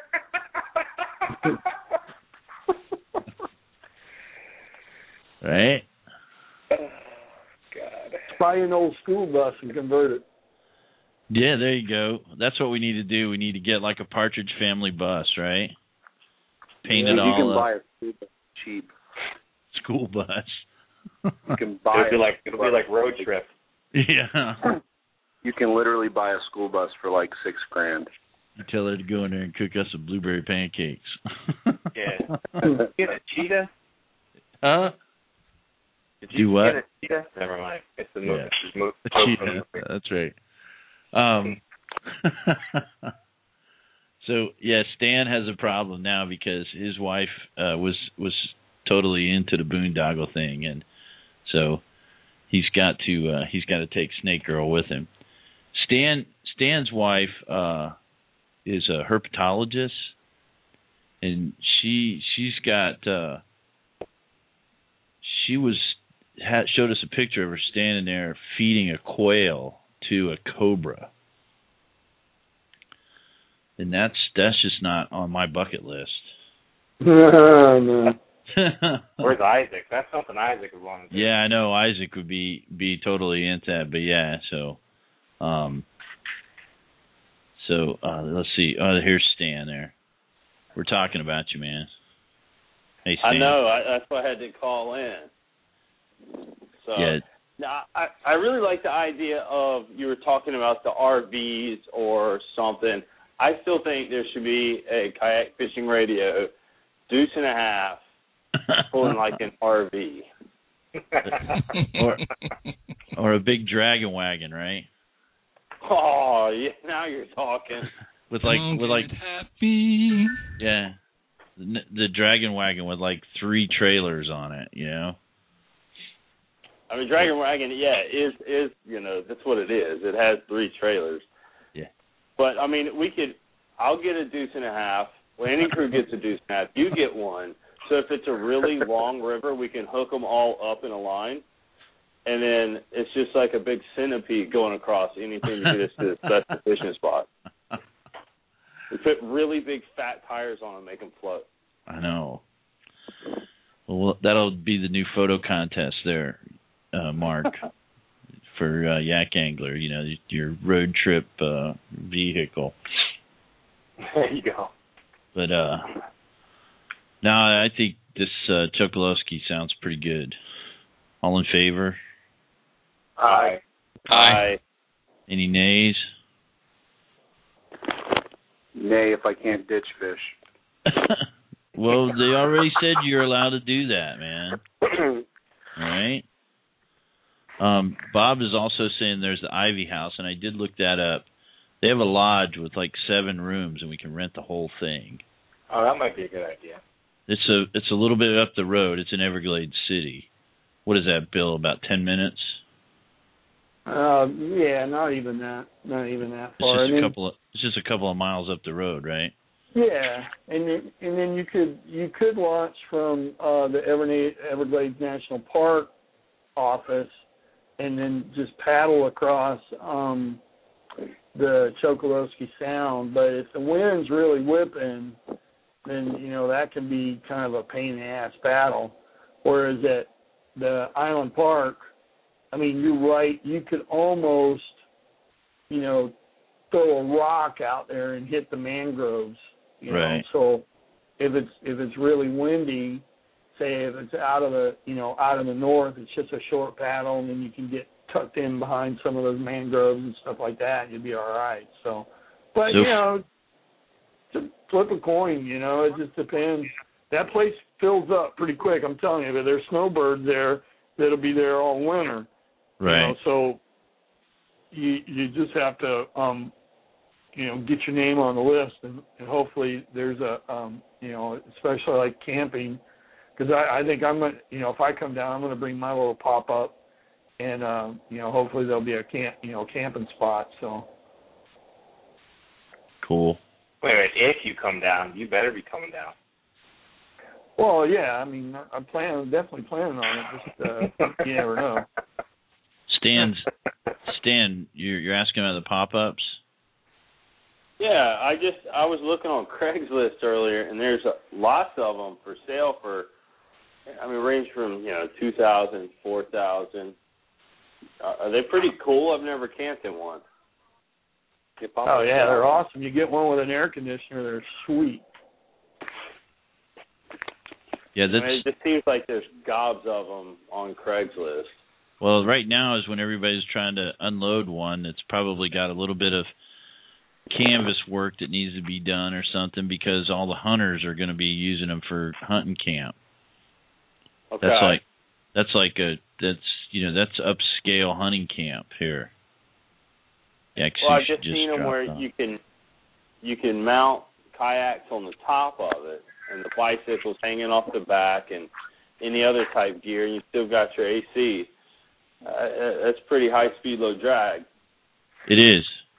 Right? Oh, God. Buy an old school bus and convert it. Yeah, there you go. That's what we need to do. We need to get like a Partridge Family bus, right? Paint yeah, it all you can up. buy a school bus cheap. School bus. You can buy it'll be like it'll be like road trip. Yeah. You can literally buy a school bus for like six grand. You tell her to go in there and cook us some blueberry pancakes. Yeah. Get a cheetah? Huh? Did Do you what? get a cheetah? Never mind. It's the movie. Yeah. It's movie. A cheetah. That's right. Um. So yeah, Stan has a problem now because his wife uh, was was totally into the boondoggle thing, and so he's got to uh, he's got to take Snake Girl with him. Stan Stan's wife uh, is a herpetologist, and she she's got uh, she was had, showed us a picture of her standing there feeding a quail to a cobra. And that's that's just not on my bucket list. No. Where's Isaac? That's something Isaac would want to do. Yeah, I know Isaac would be be totally into that, but yeah, so um so uh let's see. Oh, here's Stan there. We're talking about you, man. Hey, Stan. I know, I, that's why I had to call in. So Yeah. now I, I really like the idea of you were talking about the R Vs or something. I still think there should be a kayak fishing radio, deuce and a half, pulling like an R V. or or a big dragon wagon, right? Oh, yeah, now you're talking. With like Don't with like get happy. yeah, the, the dragon wagon with like three trailers on it, you know. I mean, Dragon Wagon, yeah, is is you know that's what it is. It has three trailers. Yeah. But I mean, we could. I'll get a deuce and a half. Landing crew gets a deuce and a half. You get one. So if it's a really long river, we can hook them all up in a line, and then it's just like a big centipede going across anything to get us to the best fishing spot. We put really big fat tires on them, make them float. I know. Well, that'll be the new photo contest there, uh, Mark, for uh, Yak Angler. You know, your road trip uh, vehicle. There you go. But uh, now I think this uh, Chokolowski sounds pretty good. All in favor? Aye. Aye. Any nays? Nay, if I can't ditch fish. Well, they already said you're allowed to do that, man. All right. Um, Bob is also saying there's the Ivy House, and I did look that up. They have a lodge with like seven rooms, and we can rent the whole thing. Oh, that might be a good idea. It's a it's a little bit up the road. It's in Everglades City. What is that, Bill? About ten minutes? Uh, yeah, not even that. Not even that It's far. just And a then- couple of it's just a couple of miles up the road, right? Yeah, and then, and then you could you could launch from uh, the Everglades, Everglades National Park office, and then just paddle across um, the Chokolowski Sound. But if the wind's really whipping, then you know that can be kind of a pain in the ass paddle. Whereas at the Island Park, I mean, you're right. You could almost, you know, throw a rock out there and hit the mangroves. You know? Right. So if it's if it's really windy, say if it's out of the you know out of the north, it's just a short paddle, and then you can get tucked in behind some of those mangroves and stuff like that. You'd be all right. So, but So- you know, to flip a coin. You know, it just depends. That place fills up pretty quick. I'm telling you, but there's snowbirds there that'll be there all winter. Right. You know, so you you just have to um, you know, get your name on the list, and, and hopefully there's a, um, you know, especially like camping, because I, I think I'm gonna, you know, if I come down, I'm gonna bring my little pop up, and um, you know, hopefully there'll be a camp, you know, camping spot. So. Cool. Wait a minute, if you come down, you better be coming down. Well, yeah, I mean, I'm planning, definitely planning on it. Just uh, you never know. Stan's, Stan, you're you're asking about the pop-ups? Yeah, I just I was looking on Craigslist earlier, and there's a, lots of them for sale for, I mean, range from you know two thousand, four thousand. Uh, are they pretty cool? I've never camped in one. Oh yeah, they're awesome. You get one with an air conditioner, they're sweet. Yeah, that's. I mean, it just seems like there's gobs of them on Craigslist. Well, right now is when everybody's trying to unload one that's probably got a little bit of canvas work that needs to be done or something, because all the hunters are going to be using them for hunting camp. Okay. That's like that's like a that's you know that's upscale hunting camp here. Yeah, well, I've just, just seen them where on. you can you can mount kayaks on the top of it, and the bicycles hanging off the back, and any other type gear, and you still got your A C. Uh, that's pretty high speed, low drag. It is.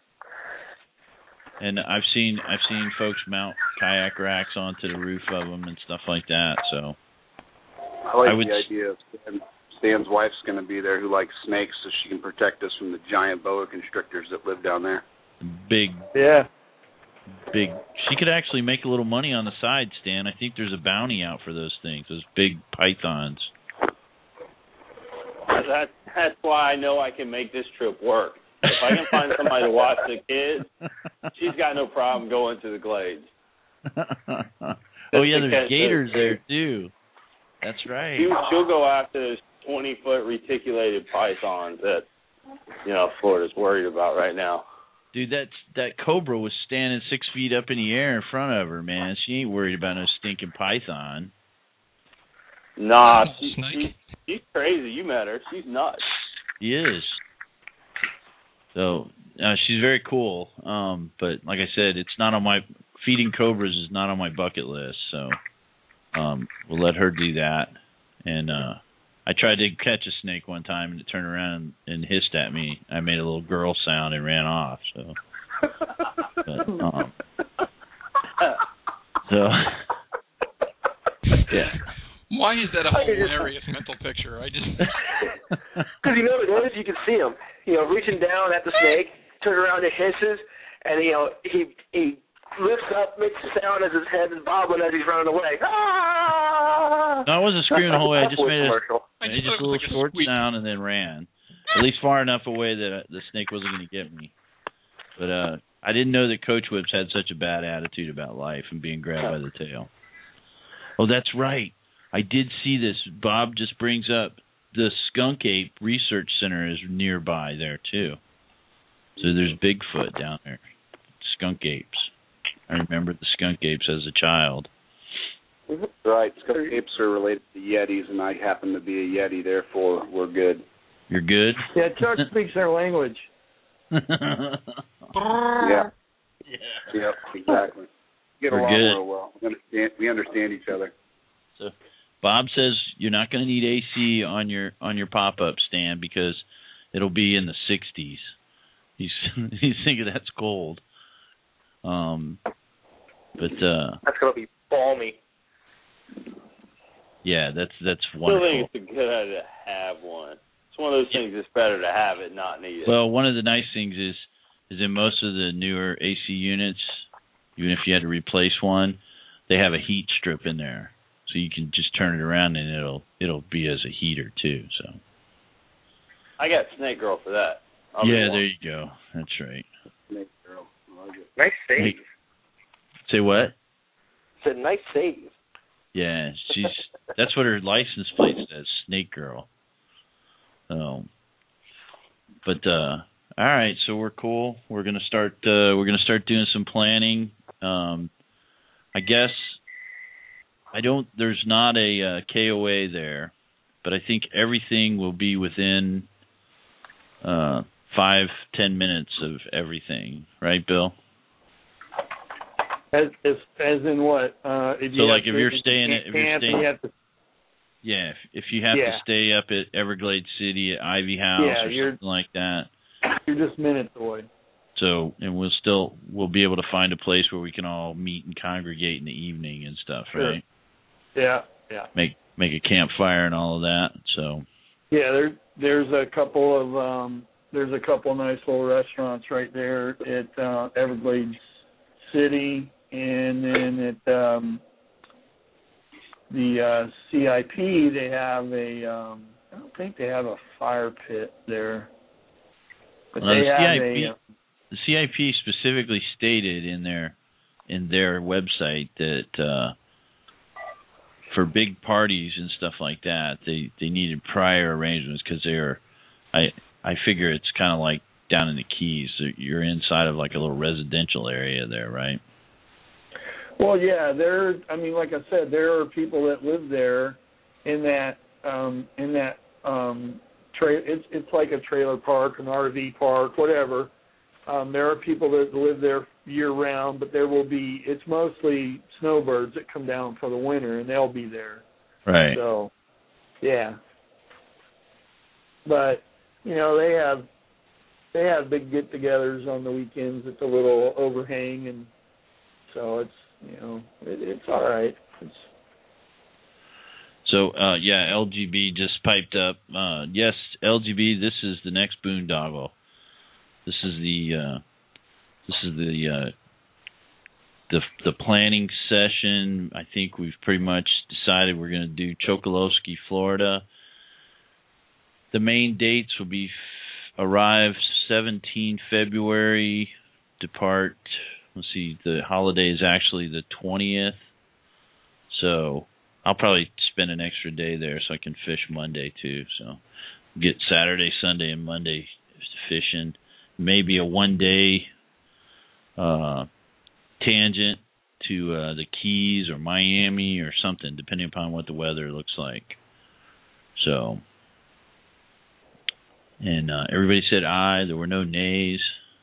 And I've seen I've seen folks mount kayak racks onto the roof of them and stuff like that. So I like I would the idea of Stan, Stan's wife's going to be there, who likes snakes, so she can protect us from the giant boa constrictors that live down there. Big, yeah, big. She could actually make a little money on the side, Stan. I think there's a bounty out for those things, those big pythons. That, that's why I know I can make this trip work. If I can find somebody to watch the kids, she's got no problem going to the glades. Oh, yeah, there's gators there, too. That's right. She, she'll go after those twenty-foot reticulated pythons that, you know, Florida's worried about right now. Dude, that, that cobra was standing six feet up in the air in front of her, man. She ain't worried about no stinking python. Nah, she, she, she's crazy. You met her. She's nuts. She is. So uh, she's very cool. Um, but like I said, it's not on my feeding cobras is not on my bucket list. So um, we'll let her do that. And uh, I tried to catch a snake one time, and it turned around and hissed at me. I made a little girl sound and ran off. So, but, um, so yeah. Why is that a hilarious mental picture? I just because you know the noise, you can see him, you know, reaching down at the snake, turns around and hisses, and you know he he lifts up, makes a sound as his head is bobbling as he's running away. Ah! No, I wasn't screaming the whole way. I just made a, I made just just a little like a short squeak. sound and then ran, at least far enough away that the snake wasn't going to get me. But uh, I didn't know that Coach Whips had such a bad attitude about life and being grabbed by the tail. Oh, that's right. I did see this. Bob just brings up the Skunk Ape Research Center is nearby there, too. So there's Bigfoot down there. Skunk apes. I remember the skunk apes as a child. Right. Skunk apes are related to Yetis, and I happen to be a Yeti, therefore we're good. You're good? Yeah, Chuck speaks their language. Yeah. Yeah. Yep, exactly. Get We're along good. real well. We understand, we understand each other. So Bob says you're not going to need A C on your on your pop-up stand because it'll be in the sixties. He's he's thinking that's cold. Um, but uh, That's gonna be balmy. yeah, that's that's I still wonderful. think it's a good idea to have one. It's one of those things that's better to have it, not need it. Well, one of the nice things is is in most of the newer A C units, even if you had to replace one, they have a heat strip in there, so you can just turn it around and it'll it'll be as a heater too. So I got Snake Girl for that. I'll yeah, there you go. That's right. Snake girl. I like it. Nice save. Hey. Say what? It's a nice save. Yeah, she's that's what her license plate says, Snake Girl. So, but uh, all right, so we're cool. We're gonna start. Uh, we're gonna start doing some planning. Um, I guess I don't. There's not a uh, K O A there, but I think everything will be within uh, five ten minutes of everything. Right, Bill? As as as in what? Uh, if So you like have if to, you're if staying you at, if you're camp and staying, you have to, yeah, if, if you have Yeah. to stay up at Everglades City at Ivy House Yeah, or you're- something like that. you're just minutes away. So, and we'll still we'll be able to find a place where we can all meet and congregate in the evening and stuff, Sure. right? Yeah, yeah. Make make a campfire and all of that. So, Yeah, there there's a couple of um there's a couple of nice little restaurants right there at uh, Everglades City, and then at um, the uh, C I P they have a um, I don't think they have a fire pit there, but well, they the have C I P a. Uh, the C I P specifically stated in their in their website that uh, for big parties and stuff like that, they they needed prior arrangements because they're I I figure it's kind of like down in the Keys. You're inside of like a little residential area there, right? Well, yeah, there. I mean, like I said, there are people that live there in that um, in that um, tra- It's it's like a trailer park, an R V park, whatever. Um, there are people that live there year round, but there will be. It's mostly snowbirds that come down for the winter, and they'll be there. Right. So, yeah. But you know, they have they have big get-togethers on the weekends at the little overhang, and so it's. You know, it, it's all right. It's... So, uh, yeah, L G B just piped up. Uh, yes, L G B, this is the next boondoggle. This is the uh, this is the uh, the the planning session. I think we've pretty much decided we're going to do Chokoloskee, Florida. The main dates will be f- arrive seventeenth February, depart. Let's see, the holiday is actually the twentieth, so I'll probably spend an extra day there so I can fish Monday too. So get Saturday, Sunday, and Monday fishing. Maybe a one-day uh, tangent to uh, the Keys or Miami or something, depending upon what the weather looks like. So, and uh, everybody said aye. There were no nays.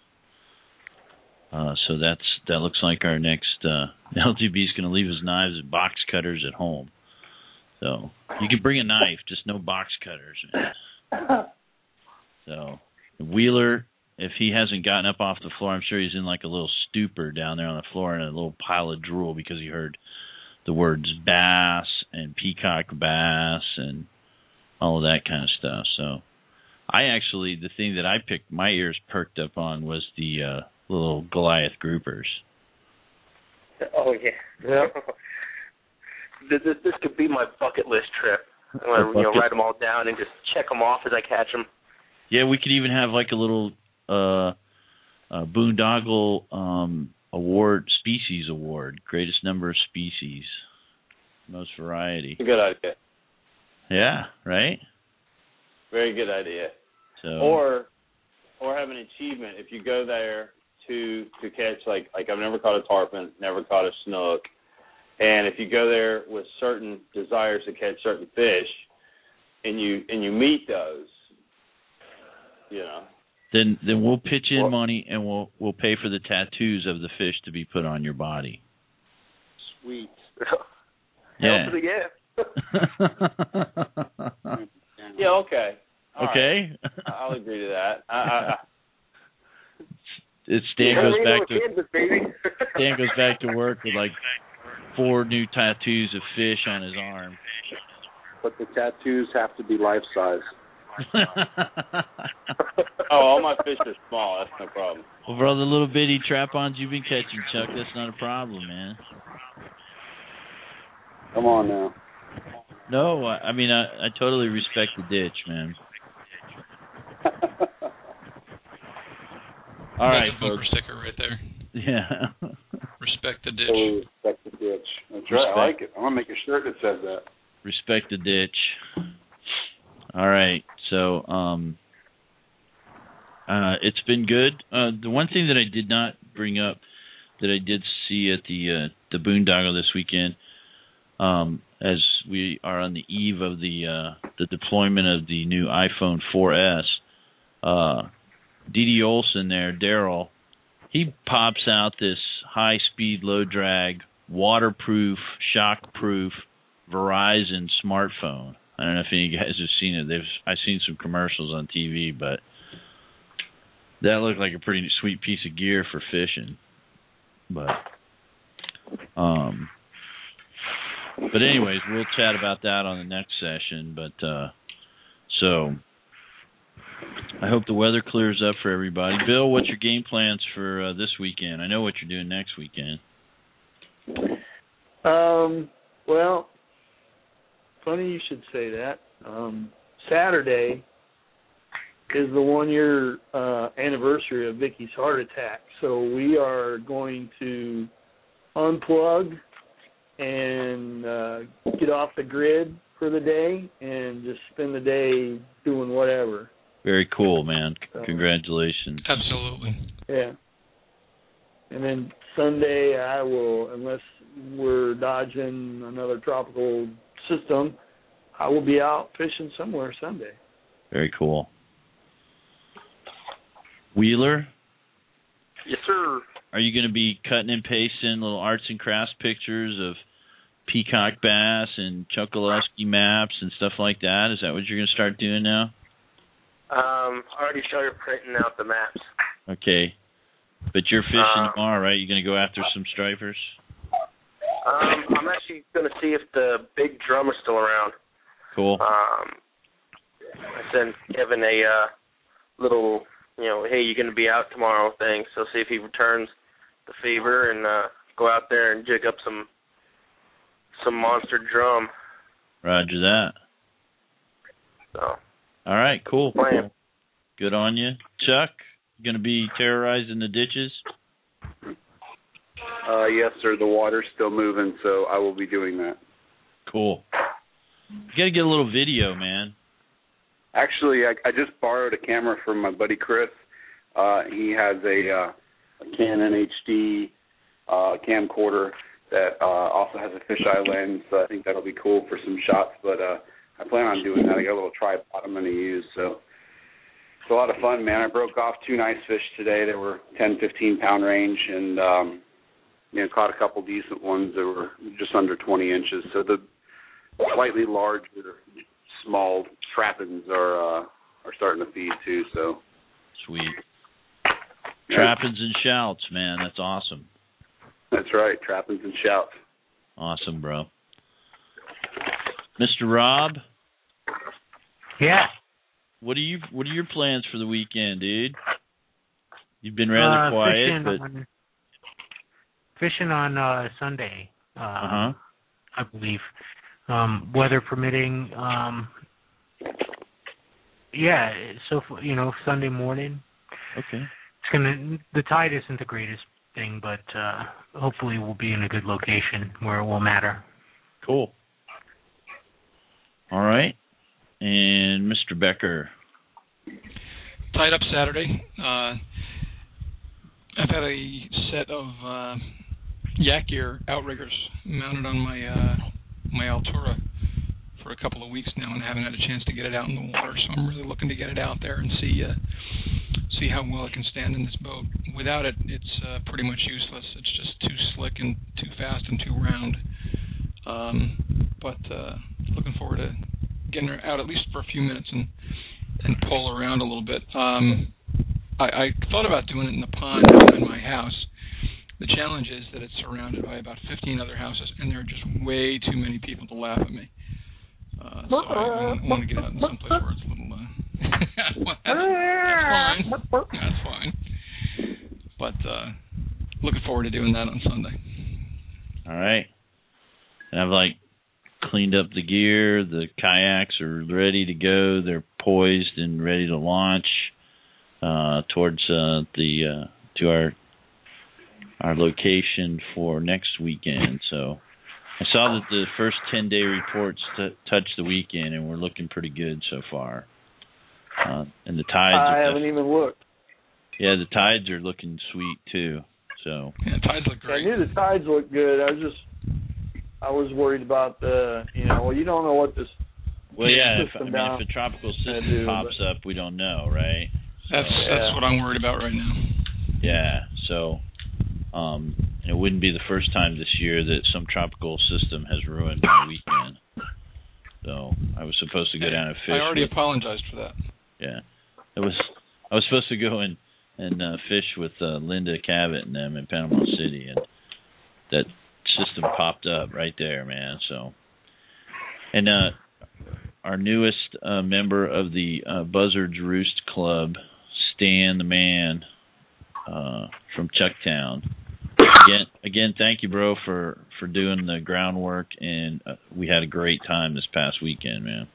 Uh, so that's that looks like our next uh, L G B is going to leave his knives and box cutters at home. So you can bring a knife, just no box cutters, man. So Wheeler, if he hasn't gotten up off the floor, I'm sure he's in like a little stupor down there on the floor and a little pile of drool because he heard the words bass and peacock bass and all of that kind of stuff. So I actually, the thing that I picked, my ears perked up on was the uh, little Goliath groupers. Oh yeah. Yep. this, this this could be my bucket list trip. I'm gonna you know write them all down and just check them off as I catch them. Yeah, we could even have like a little uh, uh, boondoggle um, award, species award, greatest number of species, most variety. Good idea. Yeah, right. Very good idea. So Or, or have an achievement if you go there to to catch like like I've never caught a tarpon, never caught a snook, and if you go there with certain desires to catch certain fish, and you and you meet those, you know. Then then we'll pitch in Well, money and we'll we'll pay for the tattoos of the fish to be put on your body. Sweet. Yeah. Hell to the yeah. Yeah. Okay. All okay. right. I'll agree to that. I, I, I, It's Stan Yeah, goes we back know to Kansas, baby. Stan goes back to work with like four new tattoos of fish on his arm. But the tattoos have to be life size. oh, all my fish are small. That's no problem. Well, for all the little bitty trap-ons you've been catching, Chuck, that's not a problem, man. Come on now. No, I, I mean, I, I totally respect the ditch, man. All right, That's a bumper folks. sticker right there. Yeah. Respect the ditch. Totally respect the ditch. That's right. I like it. I'm gonna make a shirt that says that. Respect the ditch. All right. So, um, uh, it's been good. Uh, the one thing that I did not bring up that I did see at the uh, the boondoggle this weekend, um, as we are on the eve of the uh, the deployment of the new iPhone four S, uh, D D Olson there, Daryl, he pops out this high-speed, low-drag, waterproof, shock-proof Verizon smartphone. I don't know if any of you guys have seen it. They've I've seen some commercials on T V, but that looked like a pretty sweet piece of gear for fishing. But um, but anyways, we'll chat about that on the next session. But uh, so I hope the weather clears up for everybody. Bill, what's your game plans for uh, this weekend? I know what you're doing next weekend. Um. Well, funny you should say that. Um, Saturday is the one-year uh, anniversary of Vicky's heart attack, so we are going to unplug and uh, get off the grid for the day and just spend the day doing whatever. Very cool, man. So, congratulations. Absolutely. Yeah. And then Sunday, I will, unless we're dodging another tropical system, I will be out fishing somewhere Sunday. Very cool. Wheeler? Yes, sir. Are you going to be cutting and pasting little arts and crafts pictures of peacock bass and Chokoloskee maps and stuff like that? Is that what you're going to start doing now? Um, I already started printing out the maps. Okay. But you're fishing um, tomorrow, right? You're going to go after some stripers? Um, I'm actually going to see if the big drum is still around. Cool. Um, I sent Kevin a uh, little, you know, hey, you're going to be out tomorrow thing. So see if he returns the favor and uh, go out there and jig up some some monster drum. Roger that. So. All right, cool. Plan. Good on you. Chuck, you going to be terrorizing the ditches? Uh, yes, sir. The water's still moving, so I will be doing that. Cool. You got to get a little video, man. Actually, I, I just borrowed a camera from my buddy Chris. Uh, he has a, uh, a Canon H D uh, camcorder that uh, also has a fisheye lens, so I think that'll be cool for some shots. But uh, I plan on doing that. I got a little tripod I'm going to use, so it's a lot of fun, man. I broke off two nice fish today. They were ten, fifteen pound range, and um, you know, caught a couple decent ones that were just under twenty inches. So the slightly larger, small trappings are uh, are starting to feed too. So sweet. Yeah. Trappings and shouts, man. That's awesome. That's right. Trappings and shouts. Awesome, bro. Mister Rob? Yeah. What are you what are your plans for the weekend, dude? You've been rather uh, quiet, fishing but on, fishing on uh Sunday, uh uh-huh. I believe. Um weather permitting. Um yeah, so you know, Sunday morning. Okay. It's gonna the tide isn't the greatest thing, but uh hopefully we'll be in a good location where it will matter. Cool. All right. And Mister Becker. Tied up Saturday. Uh, I've had a set of uh, yak gear outriggers mounted on my uh, my Altura for a couple of weeks now, and I haven't had a chance to get it out in the water. So I'm really looking to get it out there and see uh, see how well it can stand in this boat. Without it, it's uh, pretty much useless. It's just too slick and too fast and too round. Um, but uh, looking forward to getting her out at least for a few minutes and and pull around a little bit. Um, I, I thought about doing it in the pond down in my house. The challenge is that it's surrounded by about fifteen other houses, and there are just way too many people to laugh at me. Uh, so I, I want to get out in someplace where it's a little. Uh, well, that's, that's fine. That's fine. But uh, looking forward to doing that on Sunday. All right. And I've like cleaned up the gear. The kayaks are ready to go. They're poised and ready to launch uh, towards uh, the uh, to our our location for next weekend. So I saw that the first ten day reports t- touched the weekend, and we're looking pretty good so far. Uh, and the tides. I are haven't even looked. Yeah, the tides are looking sweet too. So yeah, tides look great. I knew the tides looked good. I was just I was worried about the, you know, well, you don't know what this. Well, yeah, if, I system mean, down if a tropical system do, pops but- up, we don't know, right? That's So, that's what I'm worried about right now. yeah. So, um, And it wouldn't be the first time this year that some tropical system has ruined my weekend. So I was supposed to go down and fish. I already with, apologized for that. Yeah, it was. I was supposed to go and and uh, fish with uh, Linda Cabot and them in Panama City, and that system popped up right there, man. So, and uh, our newest uh, member of the uh, Buzzards Roost Club, Stan the Man uh, from Chucktown. Again, again, thank you, bro, for, for doing the groundwork, and uh, we had a great time this past weekend, man.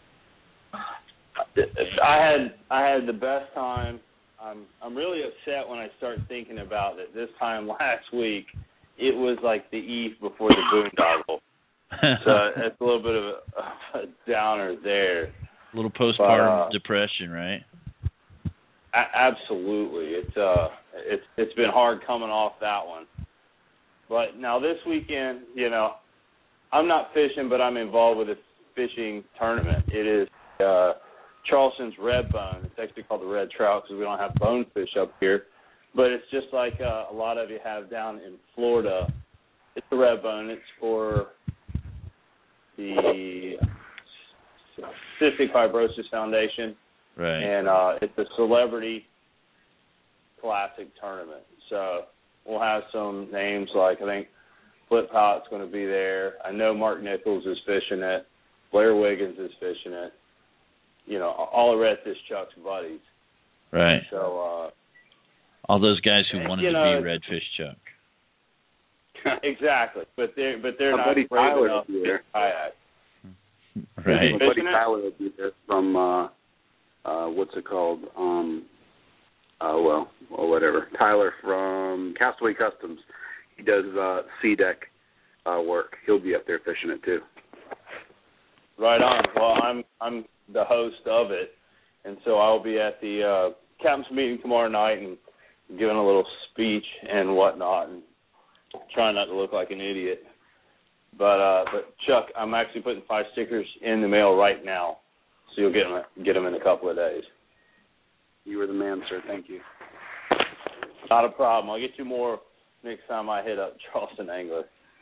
I had I had the best time. I'm I'm really upset when I start thinking about it. This time last week, it was like the eve before the boondoggle. So it's a little bit of a, a downer there. A little postpartum but, uh, depression, right? A- absolutely, it's uh, it's it's been hard coming off that one. But now this weekend, you know, I'm not fishing, but I'm involved with a fishing tournament. It is uh, Charleston's Red Bone. It's actually called the Red Trout because we don't have bonefish up here. But it's just like uh, a lot of you have down in Florida. It's the Red Bone. It's for the Cystic Fibrosis Foundation. Right. And uh, it's a celebrity classic tournament. So we'll have some names like, I think, Flip Pot's going to be there. I know Mark Nichols is fishing it. Blair Wiggins is fishing it. You know, all the Redfish Chuck's buddies. Right. So, uh, all those guys who wanted you to know, be Redfish Chuck. Exactly, but they're but they're My not buddy brave Tyler enough will be to there. kayak. Right. My buddy Tyler will be there from uh, uh, what's it called? Um, uh, well, or whatever. Tyler from Castaway Customs. He does uh, sea deck uh, work. He'll be up there fishing it too. Right on. Well, I'm I'm the host of it, and so I'll be at the uh, captain's meeting tomorrow night and giving a little speech and whatnot, and trying not to look like an idiot. But uh, but Chuck, I'm actually putting five stickers in the mail right now, so you'll get them get them in a couple of days. You were the man, sir. Thank you. Not a problem. I'll get you more next time I hit up Charleston Angler.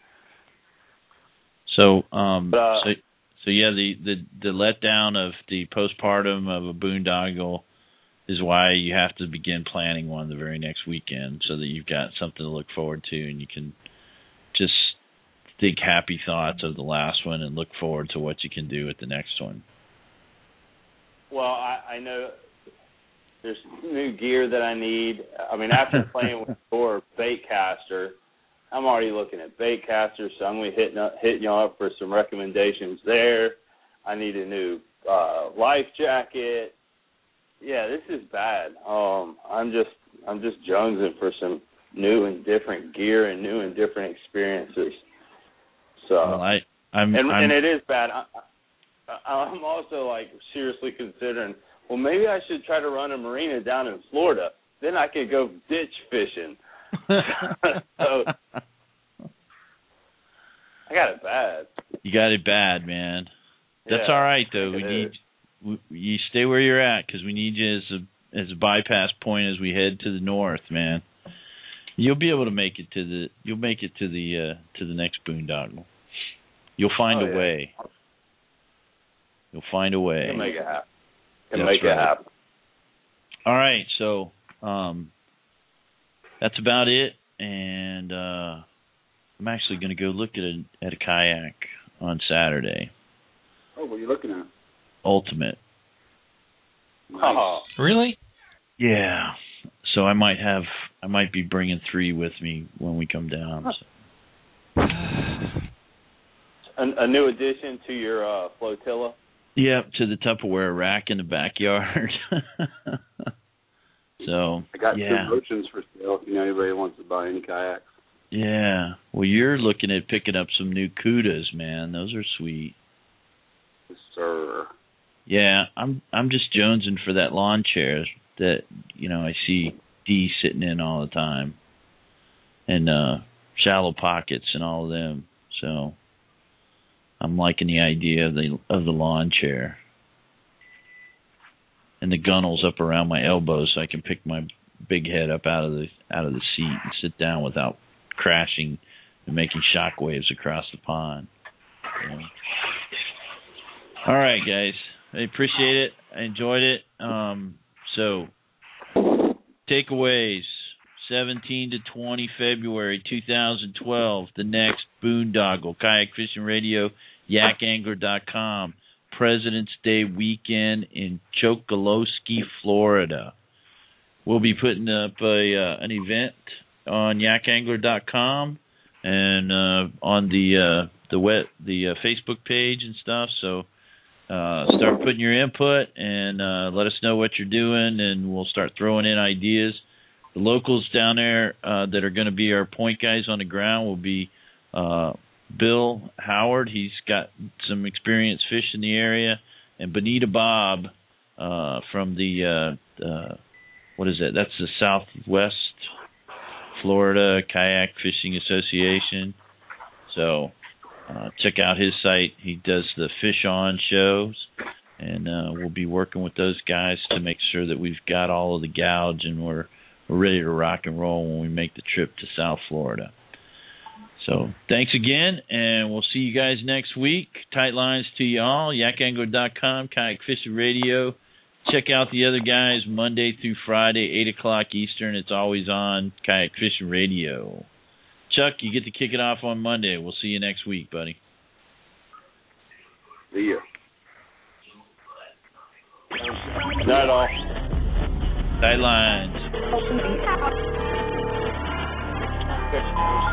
So, um, But, uh, so, so yeah, the, the, the letdown of the postpartum of a boondoggle is why you have to begin planning one the very next weekend so that you've got something to look forward to and you can just think happy thoughts of the last one and look forward to what you can do at the next one. Well, I, I know there's new gear that I need. I mean, after playing with your Baitcaster, I'm already looking at Baitcaster, so I'm going to be hitting, up, hitting you up for some recommendations there. I need a new uh, life jacket. Yeah, this is bad. Um, I'm just I'm just jonesing for some new and different gear and new and different experiences. So, well, I, I'm, and, I'm, and it is bad. I, I, I'm also like seriously considering, well, maybe I should try to run a marina down in Florida. Then I could go ditch fishing. So I got it bad. You got it bad, man. That's Yeah, all right though. We it need is. we, you stay where you're at because we need you as a as a bypass point as we head to the north, man. You'll be able to make it to the you'll make it to the uh, to the next boondoggle. You'll find Oh, a yeah. way. You'll find a way. Can make it happen. Can That's make right. it happen. All right, so um, that's about it, and uh, I'm actually going to go look at a at a kayak on Saturday. Oh, what are you looking at? Ultimate. Oh, Really? Yeah. So I might have I might be bringing three with me when we come down. So. a, a new addition to your uh, flotilla. Yep, to the Tupperware rack in the backyard. So I got yeah, two Oceans for sale if you know anybody wants to buy any kayaks. yeah. Well, you're looking at picking up some new Cudas, man. Those are sweet. Yes, sir. Yeah, I'm I'm just jonesing for that lawn chair that you know I see D sitting in all the time, and uh, Shallow Pockets and all of them. So I'm liking the idea of the of the lawn chair and the gunnels up around my elbows, so I can pick my big head up out of the out of the seat and sit down without crashing and making shock waves across the pond. So. All right, guys. I appreciate it. I enjoyed it. Um, so, takeaways. seventeen to twenty February two thousand twelve. The next boondoggle. Kayak Fishing Radio, yak angler dot com. President's Day weekend in Chokoloskee, Florida. We'll be putting up a uh, an event on yak angler dot com and uh, on the uh, the web, the uh, Facebook page and stuff. So uh, start putting your input and uh, let us know what you're doing, and we'll start throwing in ideas. The locals down there uh, that are going to be our point guys on the ground will be uh, Bill Howard. He's got some experience fishing the area, and Bonita Bob uh, from the uh, uh, what is that? That's the Southwest Florida Kayak Fishing Association. So uh, check out his site. He does the Fish On shows, and uh, we'll be working with those guys to make sure that we've got all of the gouge and we're we're ready to rock and roll when we make the trip to South Florida. So thanks again, and we'll see you guys next week. Tight lines to you all. yak angler dot com, Kayak Fishing Radio. Check out the other guys Monday through Friday, eight o'clock Eastern. It's always on Kayak Fishing Radio. Chuck, you get to kick it off on Monday. We'll see you next week, buddy. See ya. Not all. Tight lines.